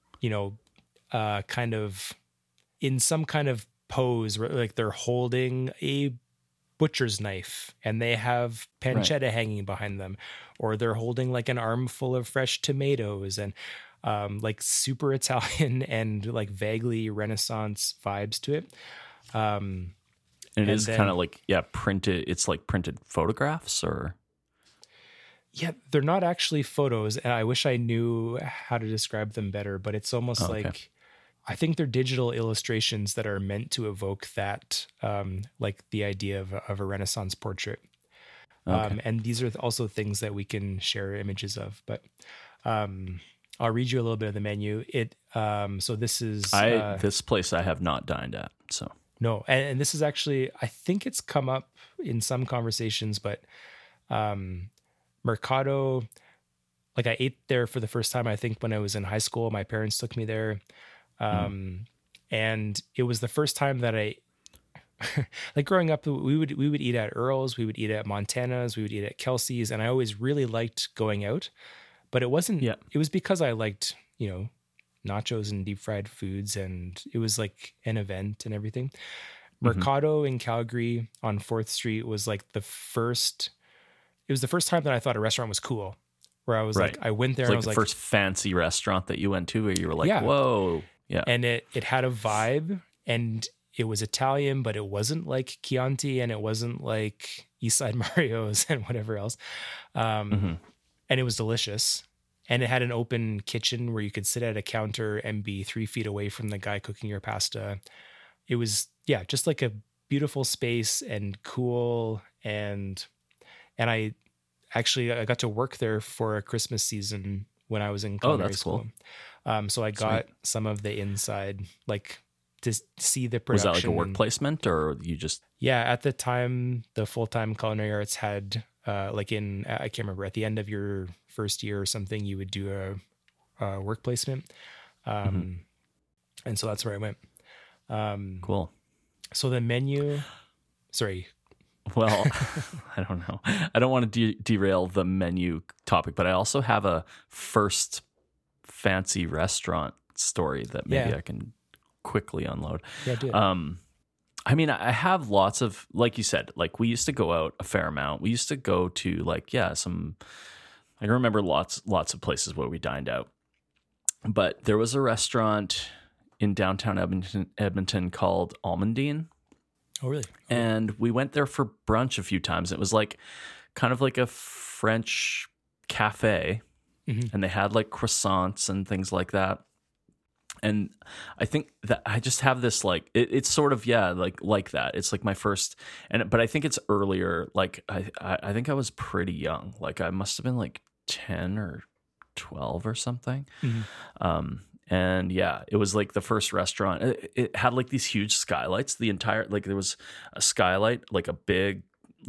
kind of in some kind of pose where like they're holding a butcher's knife and they have pancetta hanging behind them, or they're holding like an armful of fresh tomatoes, and like super Italian and like vaguely Renaissance vibes to it. And it And is then- kind of like, yeah, printed. It's like printed photographs or. Yeah, they're not actually photos, and I wish I knew how to describe them better, but it's almost Okay. like I think they're digital illustrations that are meant to evoke that, like the idea of a Renaissance portrait. Okay. And these are also things that we can share images of. But I'll read you a little bit of the menu. So this is This place I have not dined at. So no, and this is actually, I think it's come up in some conversations, but Mercado, like I ate there for the first time, I think when I was in high school. My parents took me there. And it was the first time that I, like growing up, we would eat at Earl's, we would eat at Montana's, we would eat at Kelsey's, and I always really liked going out. But it wasn't, Yeah. it was because I liked, nachos and deep fried foods, and it was like an event and everything. Mercado in Calgary on 4th Street was like it was the first time that I thought a restaurant was cool, where I was Right. like, I went there it's and I like was the like, first fancy restaurant that you went to where you were like, Yeah. whoa. Yeah. and it had a vibe, and it was Italian, but it wasn't like Chianti, and it wasn't like Eastside Mario's and whatever else. And it was delicious. And it had an open kitchen where you could sit at a counter and be 3 feet away from the guy cooking your pasta. It was, yeah, just like a beautiful space and cool. And I got to work there for a Christmas season when I was in culinary that's school. cool. So I got some of the inside, like to see the Was production. that like a work placement or you just. Yeah, at the time, the full-time culinary arts had, I can't remember, at the end of your first year or something, you would do a work placement. And so that's where I went. Cool. So the menu, sorry. Well, I don't know. I don't want to derail the menu topic, but I also have a first fancy restaurant story that maybe Yeah. I can quickly unload. Yeah, do it. I mean, I have lots of, like you said, like we used to go out a fair amount. We used to go to like, I can remember lots of places where we dined out. But there was a restaurant in downtown Edmonton called Almondine. Oh, really? And we went there for brunch a few times. It was like kind of like a French cafe, and they had like croissants and things like that. And I think that I just have this like it's sort of like that. It's like my first, but I think it's earlier. Like I think I was pretty young. Like I must have been like 10 or 12 or something. And yeah, it was like the first restaurant. It had like these huge skylights. The entire, like there was a skylight, like a big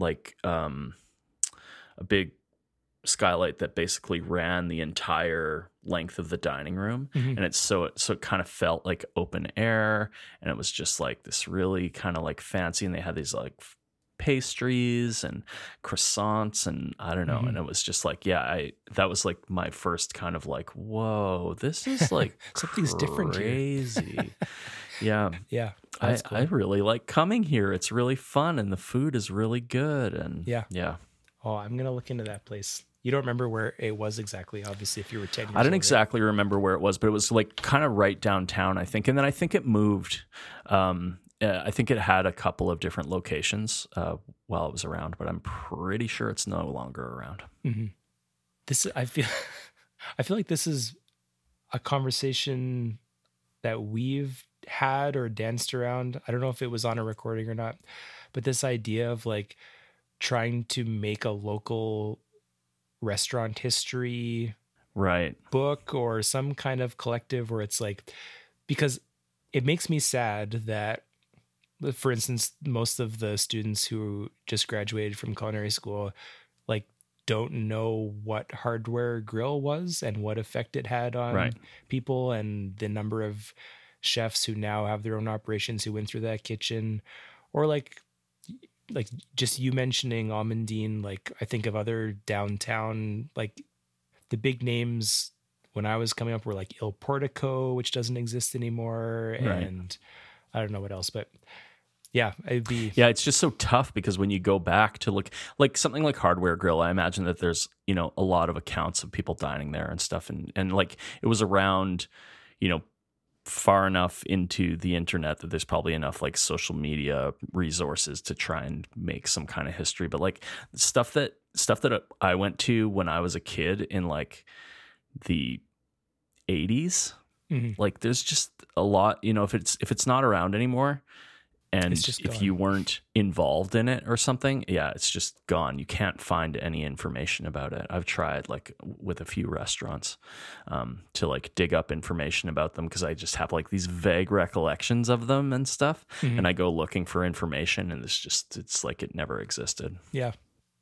skylight that basically ran the entire length of the dining room. And so it kind of felt like open air, and it was just like this really kind of like fancy, and they had these like pastries and croissants and I don't know. And it was just like, that was like my first kind of like, whoa, this is like Something's different here. crazy. Yeah. Yeah. I That's cool. really like coming here. It's really fun and the food is really good. And Yeah. Oh, I'm going to look into that place. You don't remember where it was exactly, obviously, if you were 10 years old. I don't right? exactly remember where it was, but it was like kind of right downtown, I think. And then I think it moved. I think it had a couple of different locations while it was around, but I'm pretty sure it's no longer around. I feel like this is a conversation that we've had or danced around. I don't know if it was on a recording or not, but this idea of like trying to make a local restaurant history Right. book or some kind of collective where it's like, because it makes me sad that, for instance, most of the students who just graduated from culinary school like don't know what Hardware Grill was and what effect it had on Right. people, and the number of chefs who now have their own operations who went through that kitchen. Or like just you mentioning Almondine, like I think of other downtown, like the big names when I was coming up were like Il Portico, which doesn't exist anymore. Right. And I don't know what else, but yeah, it'd be, Yeah, it's just so tough because when you go back to look like something like Hardware Grill, I imagine that there's, a lot of accounts of people dining there and stuff. And like it was around, far enough into the internet that there's probably enough like social media resources to try and make some kind of history. But like stuff that I went to when I was a kid in like the 80s, like there's just a lot, if it's not around anymore, and if you weren't involved in it or something, it's just gone. You can't find any information about it. I've tried like with a few restaurants to like dig up information about them, because I just have like these vague recollections of them and stuff. And I go looking for information, and it's like it never existed. Yeah.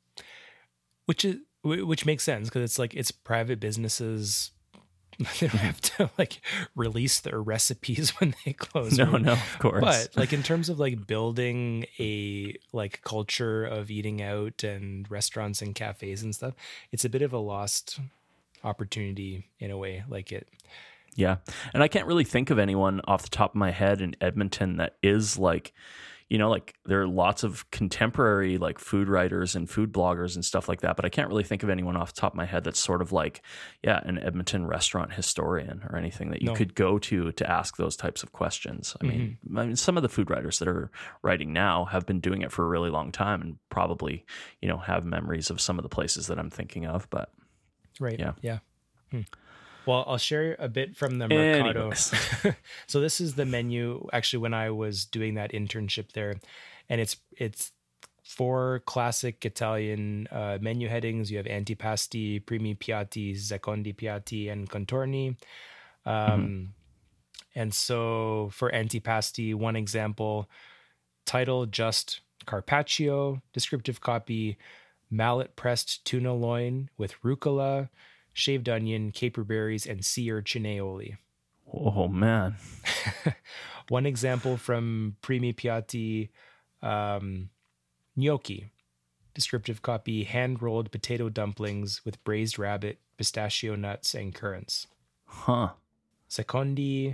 Which makes sense, because it's like it's private businesses. They don't have to like release their recipes when they close. No, of course. But like in terms of like building a like culture of eating out and restaurants and cafes and stuff, it's a bit of a lost opportunity in a way. Like it. Yeah. And I can't really think of anyone off the top of my head in Edmonton that is like, like there are lots of contemporary like food writers and food bloggers and stuff like that, but I can't really think of anyone off the top of my head that's sort of like, an Edmonton restaurant historian or anything that you could go to ask those types of questions. I mean, some of the food writers that are writing now have been doing it for a really long time and probably, have memories of some of the places that I'm thinking of, but right. Yeah. Well, I'll share a bit from the Mercado. So this is the menu actually when I was doing that internship there, and it's 4 classic Italian menu headings. You have antipasti, primi piatti, secondi piatti, and contorni. And so for antipasti, one example, title just carpaccio, descriptive copy, mallet pressed tuna loin with rucola, shaved onion, caper berries, and sea urchin aioli. Oh, man. One example from Primi Piatti, gnocchi. Descriptive copy, hand-rolled potato dumplings with braised rabbit, pistachio nuts, and currants. Huh. Secondi,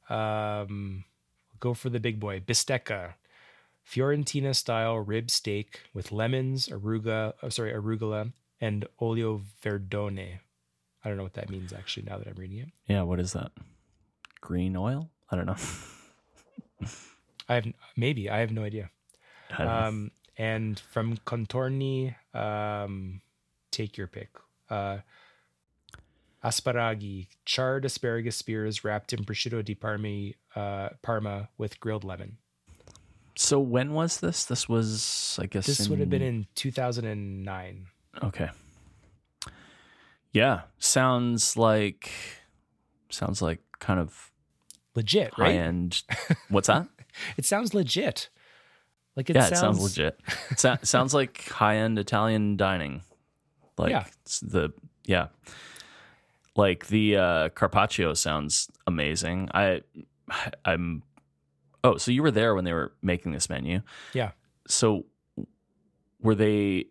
go for the big boy, bistecca. Fiorentina-style rib steak with lemons, arugula, and olio verdone. I don't know what that means, actually, now that I'm reading it. Yeah, what is that? Green oil? I don't know. I have no idea. And from Contorni, take your pick. Asparagi, charred asparagus spears wrapped in prosciutto di Parma with grilled lemon. So when was this? This was, I guess... This would have been in 2009. Okay. Yeah, sounds like kind of legit, right? High-end. What's that? It sounds legit. Like it sounds legit. It sounds like high-end Italian dining. Like like the carpaccio sounds amazing. I'm. Oh, so you were there when they were making this menu? Yeah. So were they?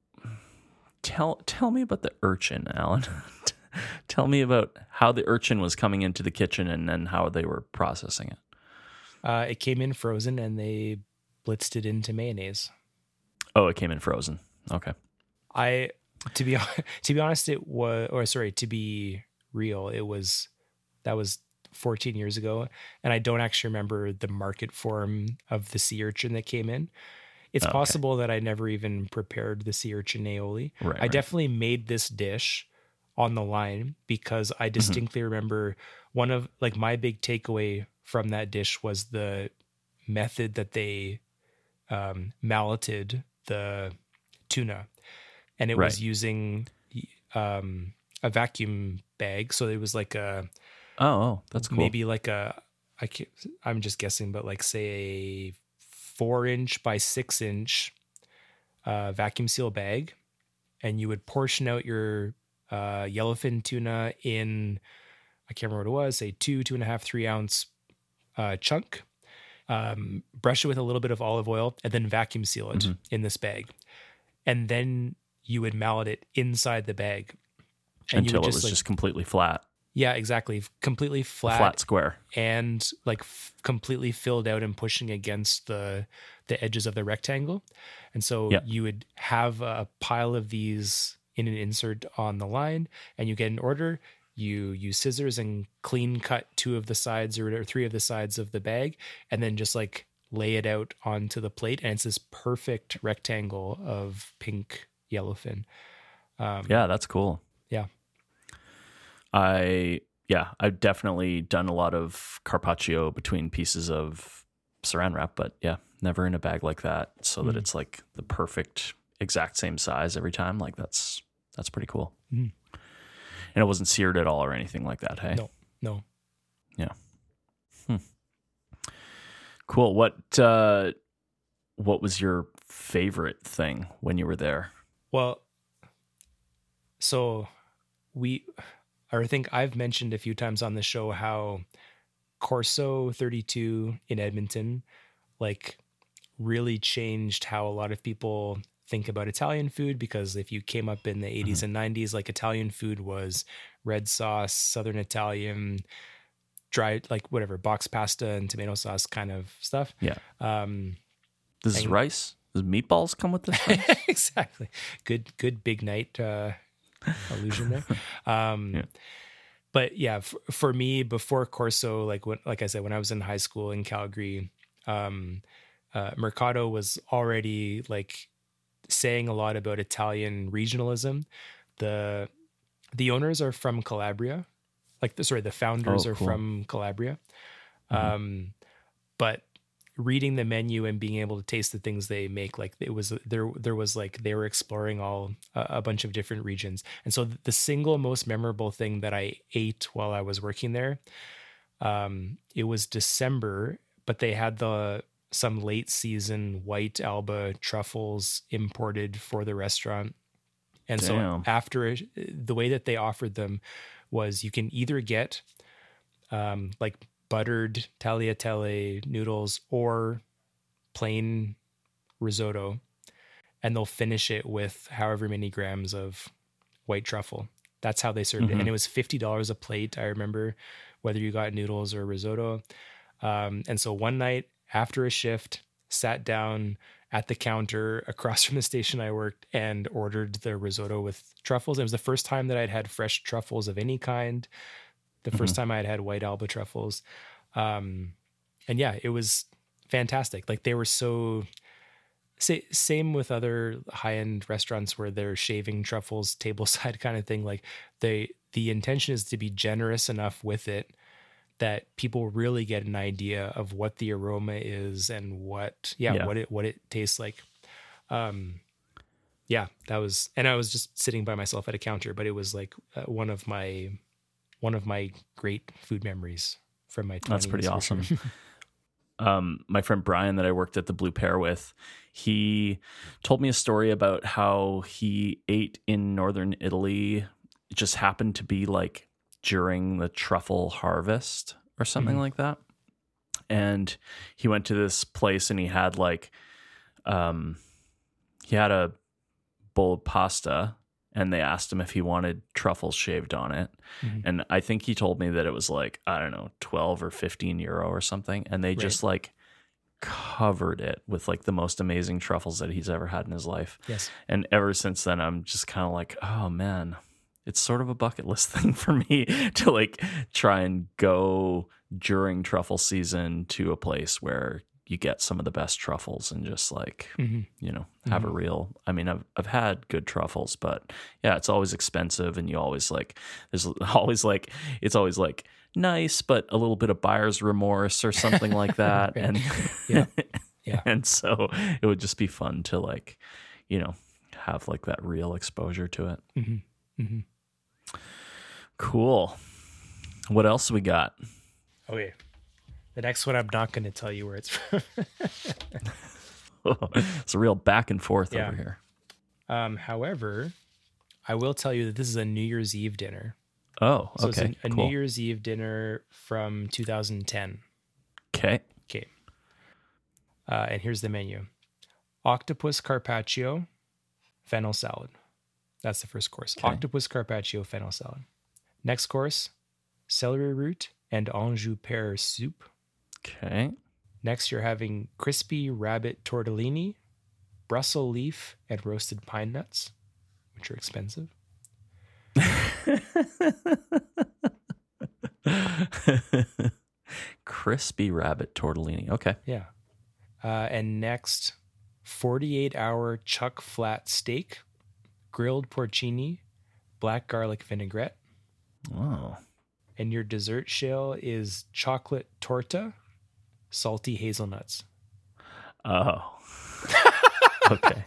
Tell me about the urchin, Alan. Tell me about how the urchin was coming into the kitchen and then how they were processing it. It came in frozen and they blitzed it into mayonnaise. Oh, it came in frozen. Okay. To be honest, to be real, that was 14 years ago, and I don't actually remember the market form of the sea urchin that came in. It's possible that I never even prepared the sea urchin aioli. I definitely made this dish on the line because I distinctly remember one of like my big takeaway from that dish was the method that they malleted the tuna, and it was using a vacuum bag. So it was like a that's cool. Maybe like I'm just guessing, but like say a 4-inch by 6-inch vacuum seal bag, and you would portion out your yellowfin tuna in, I can't remember what it was, say 2.5, 3 ounce chunk, brush it with a little bit of olive oil, and then vacuum seal it in this bag. And then you would mallet it inside the bag. And until it was just completely flat. Yeah, exactly. Completely flat. A flat square. And like completely filled out and pushing against the edges of the rectangle. And so you would have a pile of these in an insert on the line, and you get an order. you use scissors and clean cut 2 of the sides or 3 of the sides of the bag, and then just like lay it out onto the plate, and it's this perfect rectangle of pink yellowfin. Yeah, that's cool. Yeah. I've definitely done a lot of carpaccio between pieces of saran wrap, but yeah, never in a bag like that, so that it's like the perfect exact same size every time. Like that's pretty cool. Mm. And it wasn't seared at all or anything like that, hey? No. Yeah. Cool. What was your favorite thing when you were there? Well, so I think I've mentioned a few times on the show how Corso 32 in Edmonton like really changed how a lot of people think about Italian food, because if you came up in the 80s and 90s, like Italian food was red sauce, Southern Italian, dry, like whatever, box pasta and tomato sauce kind of stuff. Yeah. This is rice? Does meatballs come with this rice? Exactly. Good big night allusion there. Yeah. But yeah, for me, before Corso, like I said, when I was in high school in Calgary, Mercato was already like saying a lot about Italian regionalism. The owners are from Calabria, the founders are cool. from Calabria. But reading the menu and being able to taste the things they make, like it was there was like they were exploring a bunch of different regions. And so the single most memorable thing that I ate while I was working there, it was December, but they had some late season white Alba truffles imported for the restaurant. And Damn. so after the way that they offered them was you can either get like buttered tagliatelle noodles or plain risotto, and they'll finish it with however many grams of white truffle. That's how they served it. And it was $50 a plate, I remember, whether you got noodles or risotto. And so one night after a shift, sat down at the counter across from the station I worked and ordered the risotto with truffles. It was the first time that I'd had fresh truffles of any kind. The first time I had white Alba truffles. And yeah, it was fantastic. Like they were same with other high-end restaurants where they're shaving truffles tableside kind of thing. Like the intention is to be generous enough with it that people really get an idea of what the aroma is and what it tastes like. Yeah, that was, and I was just sitting by myself at a counter, but it was like one of my great food memories from my 20s. That's pretty awesome. My friend Brian that I worked at the Blue Pear with, he told me a story about how he ate in northern Italy. It just happened to be like during the truffle harvest or something like that. And he went to this place and he had like, he had a bowl of pasta, and they asked him if he wanted truffles shaved on it. And I think he told me that it was like, I don't know, 12 or 15 euro or something. And they just like covered it with like the most amazing truffles that he's ever had in his life. Yes. And ever since then, I'm just kind of like, oh man, it's sort of a bucket list thing for me to like try and go during truffle season to a place where you get some of the best truffles and just like, you know, have a real, I mean, I've had good truffles, but yeah, it's always expensive. And you always like, it's always like nice, but a little bit of buyer's remorse or something like that. And yeah. And so it would just be fun to like, you know, have like that real exposure to it. Cool. What else we got? Okay. The next one, I'm not going to tell you where it's from. It's a real back and forth over here. However, I will tell you that this is a New Year's Eve dinner. Oh, so okay. It's a New Year's Eve dinner from 2010. Okay. And here's the menu: octopus carpaccio, fennel salad. That's the first course. Okay. Octopus carpaccio, fennel salad. Next course, celery root and Anjou pear soup. Okay. Next, you're having crispy rabbit tortellini, Brussels leaf, and roasted pine nuts, which are expensive. Crispy rabbit tortellini. Okay. Yeah. And next, 48-hour chuck flat steak, grilled porcini, black garlic vinaigrette. Oh. And your dessert shale is chocolate torta, salty hazelnuts. Oh. Okay.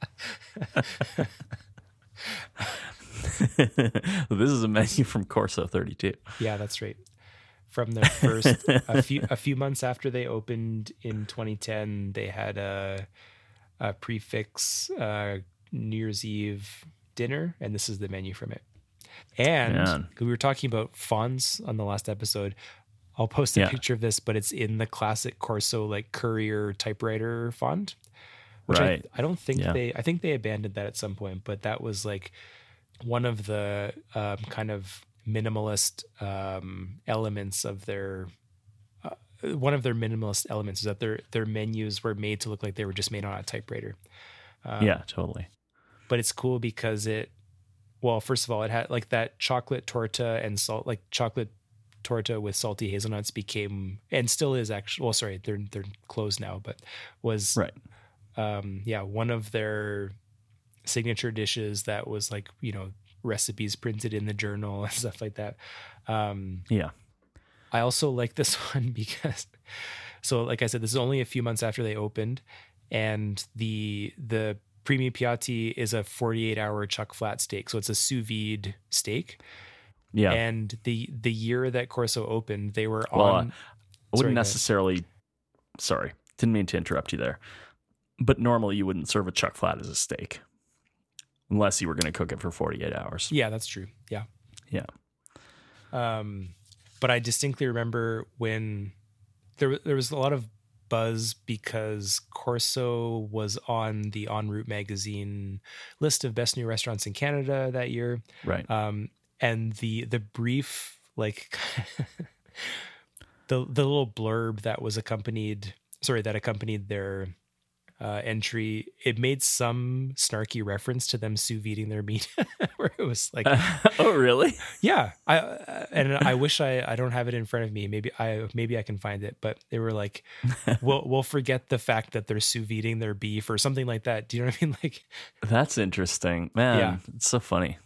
This is a menu from Corso 32. Yeah, that's right. From their first a few months after they opened in 2010, they had a prefix New Year's Eve dinner, and this is the menu from it. And we were talking about fonts on the last episode. I'll post a picture of this, but it's in the classic Corso like Courier typewriter font, which I don't think I think they abandoned that at some point, but that was like one of the kind of minimalist elements of their one of their minimalist elements is that their menus were made to look like they were just made on a typewriter. Yeah, totally. But it's cool because first of all, it had like that chocolate torta and chocolate torta with salty hazelnuts became, and still is actually, well, sorry, they're closed now, but was one of their signature dishes that was like, recipes printed in the journal and stuff like that. I also like this one because, so like I said, this is only a few months after they opened, and the Primi Piatti is a 48-hour chuck flat steak. So it's a sous vide steak. Yeah. And the year that Corso opened, they were on. I wouldn't necessarily. Sorry, didn't mean to interrupt you there. But normally you wouldn't serve a chuck flat as a steak unless you were going to cook it for 48 hours. Yeah, that's true. Yeah. Yeah. But I distinctly remember when there was a lot of buzz because Corso was on the En Route magazine list of best new restaurants in Canada that year. Right. And the brief, like the little blurb that accompanied their entry, it made some snarky reference to them sous videing their meat, where it was like, "Oh, really?" Yeah. I wish I don't have it in front of me. Maybe I can find it. But they were like, "We'll forget the fact that they're sous videing their beef," or something like that. Do you know what I mean? Like, that's interesting, man. Yeah. It's so funny.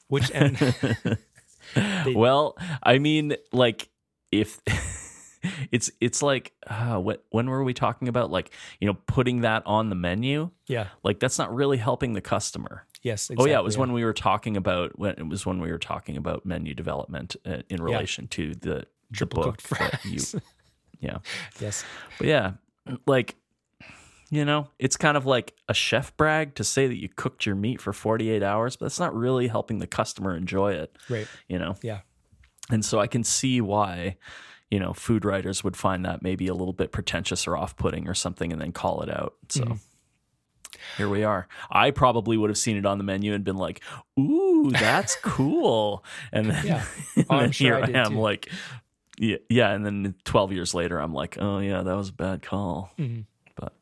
Well, I mean, like if. It's like when were we talking about like putting that on the menu? Yeah, like that's not really helping the customer. Yes, exactly. Oh yeah, it was when we were talking about menu development in relation to the book that you. Yeah. Yes. But yeah, like it's kind of like a chef brag to say that you cooked your meat for 48 hours, but that's not really helping the customer enjoy it. Right. Yeah. And so I can see why. Food writers would find that maybe a little bit pretentious or off-putting or something and then call it out. So here we are. I probably would have seen it on the menu and been like, ooh, that's cool. And then, here I am too. Like, yeah. And then 12 years later, I'm like, oh yeah, that was a bad call. Mm-hmm. But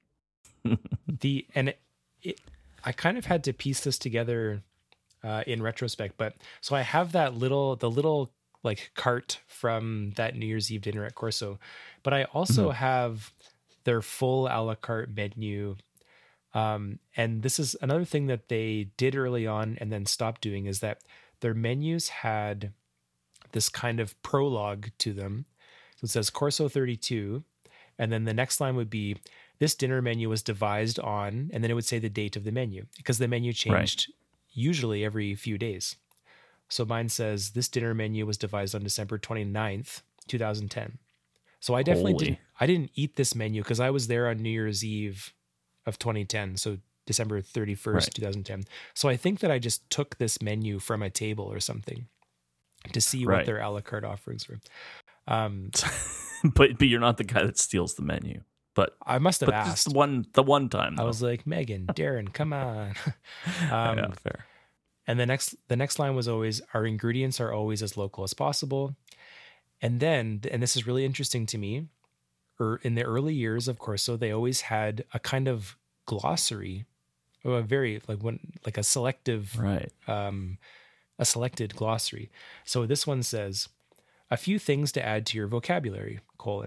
I kind of had to piece this together in retrospect. But so I have the little like cart from that New Year's Eve dinner at Corso, but I also have their full a la carte menu. And this is another thing that they did early on and then stopped doing, is that their menus had this kind of prologue to them. So it says Corso 32. And then the next line would be, this dinner menu was devised on, and then it would say the date of the menu, because the menu changed usually every few days. So mine says, this dinner menu was devised on December 29th, 2010. So I definitely didn't eat this menu because I was there on New Year's Eve of 2010. So December 31st, 2010. So I think that I just took this menu from a table or something to see what their a la carte offerings were. But you're not the guy that steals the menu. But I must have asked. The one time, though. I was like, Megan, Darren, come on. Yeah, fair. And the next line was always, our ingredients are always as local as possible. And then, and this is really interesting to me, in the early years of Corso, they always had a kind of glossary, or a very like a selective a selected glossary. So this one says, a few things to add to your vocabulary, :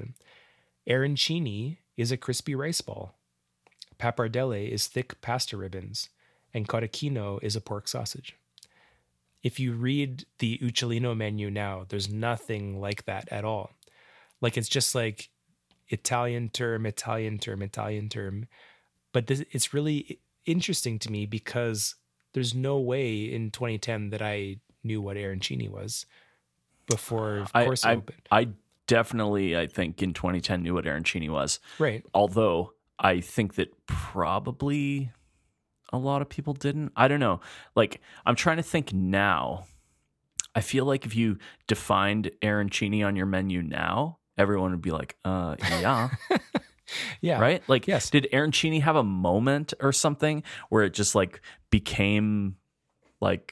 arancini is a crispy rice ball. Pappardelle is thick pasta ribbons. And cotechino is a pork sausage. If you read the Uccellino menu now, there's nothing like that at all. Like, it's just like Italian term, Italian term, Italian term. But it's really interesting to me because there's no way in 2010 that I knew what arancini was before Corso opened. I definitely, I think in 2010 knew what arancini was. Right. Although I think that probably a lot of people didn't. I don't know. Like, I'm trying to think now. I feel like if you defined arancini on your menu now, everyone would be like, yeah. Yeah. Right? Like, yes. Did arancini have a moment or something where it just like became like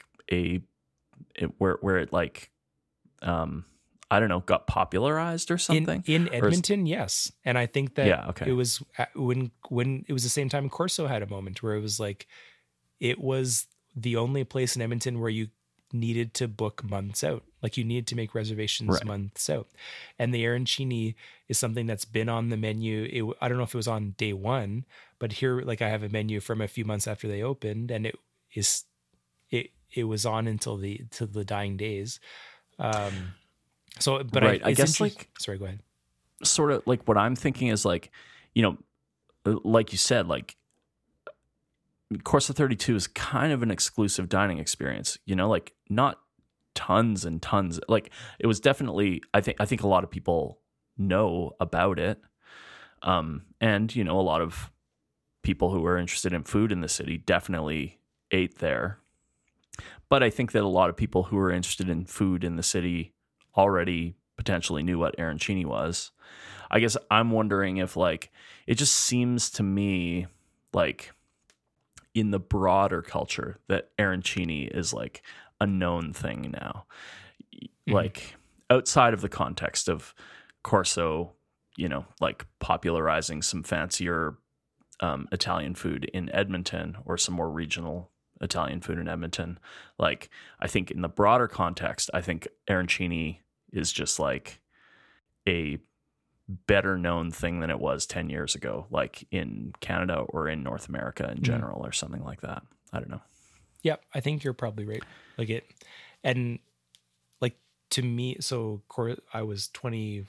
where it like, I don't know, got popularized or something? In Edmonton, yes. And I think that okay. it was when it was the same time Corso had a moment where it was like, it was the only place in Edmonton where you needed to book months out. Like, you needed to make reservations months out. And the arancini is something that's been on the menu. I don't know if it was on day one, but here, like, I have a menu from a few months after they opened, and it was on until the dying days. So, but right. I guess like, sorry, go ahead. Sort of like what I'm thinking is like, you know, like you said, like Corso 32 is kind of an exclusive dining experience, you know, like not tons and tons. Like, it was definitely, I think a lot of people know about it. And, you know, a lot of people who are interested in food in the city definitely ate there. But I think that a lot of people who are interested in food in the city already potentially knew what arancini was. I guess I'm wondering if, like, it just seems to me like in the broader culture that arancini is like a known thing now. Mm-hmm. Like, outside of the context of Corso, you know, like popularizing some fancier Italian food in Edmonton or some more regional Italian food in Edmonton. Like, I think in the broader context, I think arancini is just like a better known thing than it was 10 years ago, like in Canada or in North America in general, or something like that. I don't know. Yeah, I think you're probably right. Like, it, and like, to me, so I was 24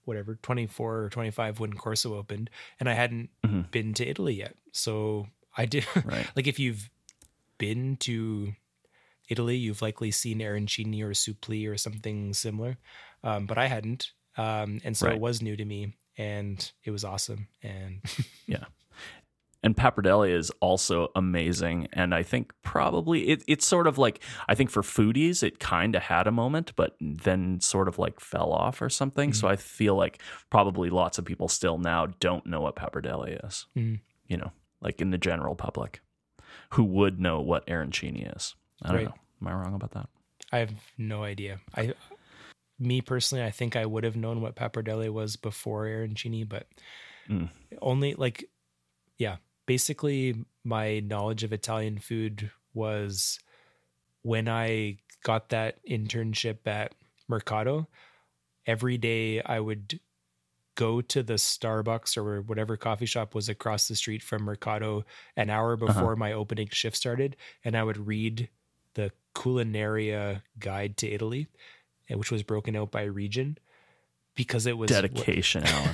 or 25 when Corso opened, and I hadn't been to Italy yet. So I did, like, if you've been to Italy, you've likely seen arancini or supplì or something similar. But I hadn't. And so it was new to me, and it was awesome. And yeah. And pappardelle is also amazing. And I think probably it's sort of like, I think for foodies, it kind of had a moment, but then sort of like fell off or something. So I feel like probably lots of people still now don't know what pappardelle is, you know, like in the general public, who would know what arancini is. I don't know. Am I wrong about that? I have no idea. Me personally, I think I would have known what pappardelle was before arancini, but only like, basically my knowledge of Italian food was when I got that internship at Mercato. Every day I would go to the Starbucks or whatever coffee shop was across the street from Mercato an hour before my opening shift started, and I would read the Culinaria Guide to Italy, which was broken out by region, because it was dedication, Alan.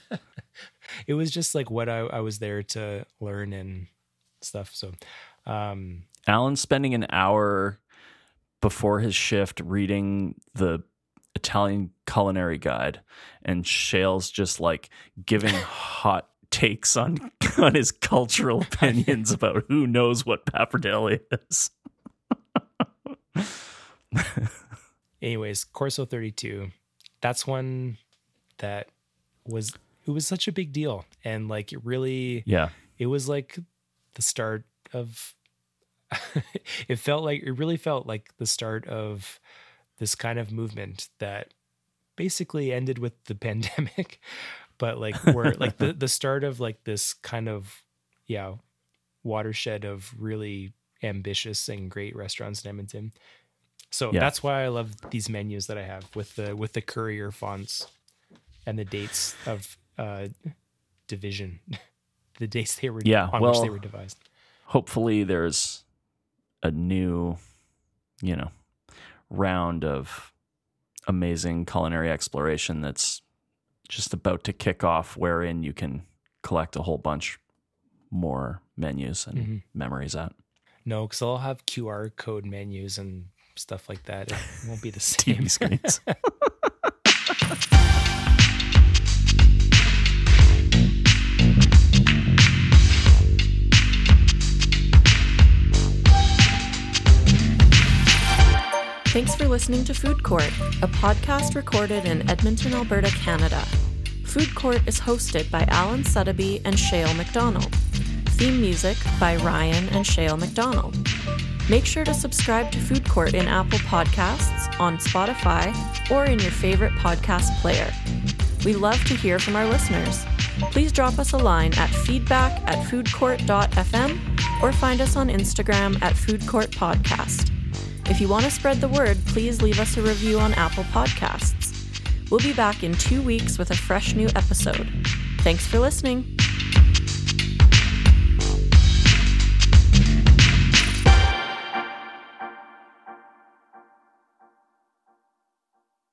It was just like what I was there to learn and stuff. So, Alan's spending an hour before his shift reading the Italian Culinary Guide, and Shale's just like giving hot takes on his cultural opinions about who knows what pappardelle is. Anyways, Corso 32, that's one that it was such a big deal. And like, it really, it was like the start of, it really felt like the start of this kind of movement that basically ended with the pandemic, but like, we're like the start of like this kind of, watershed of really ambitious and great restaurants in Edmonton. So that's why I love these menus that I have with the Courier fonts and the dates of division, the dates they were on which they were devised. Hopefully, there's a new, round of amazing culinary exploration that's just about to kick off, wherein you can collect a whole bunch more menus and memories at. No, because I'll have QR code menus and stuff like that. It won't be the same. TV screens. Thanks for listening to Food Court, a podcast recorded in Edmonton, Alberta, Canada. Food Court is hosted by Alan Suddaby and Shale McDonald. Theme music by Ryan and Shale McDonald. Make sure to subscribe to Food Court in Apple Podcasts, on Spotify, or in your favorite podcast player. We love to hear from our listeners. Please drop us a line at feedback@foodcourt.fm or find us on Instagram at Food Court Podcast. If you want to spread the word, please leave us a review on Apple Podcasts. We'll be back in 2 weeks with a fresh new episode. Thanks for listening.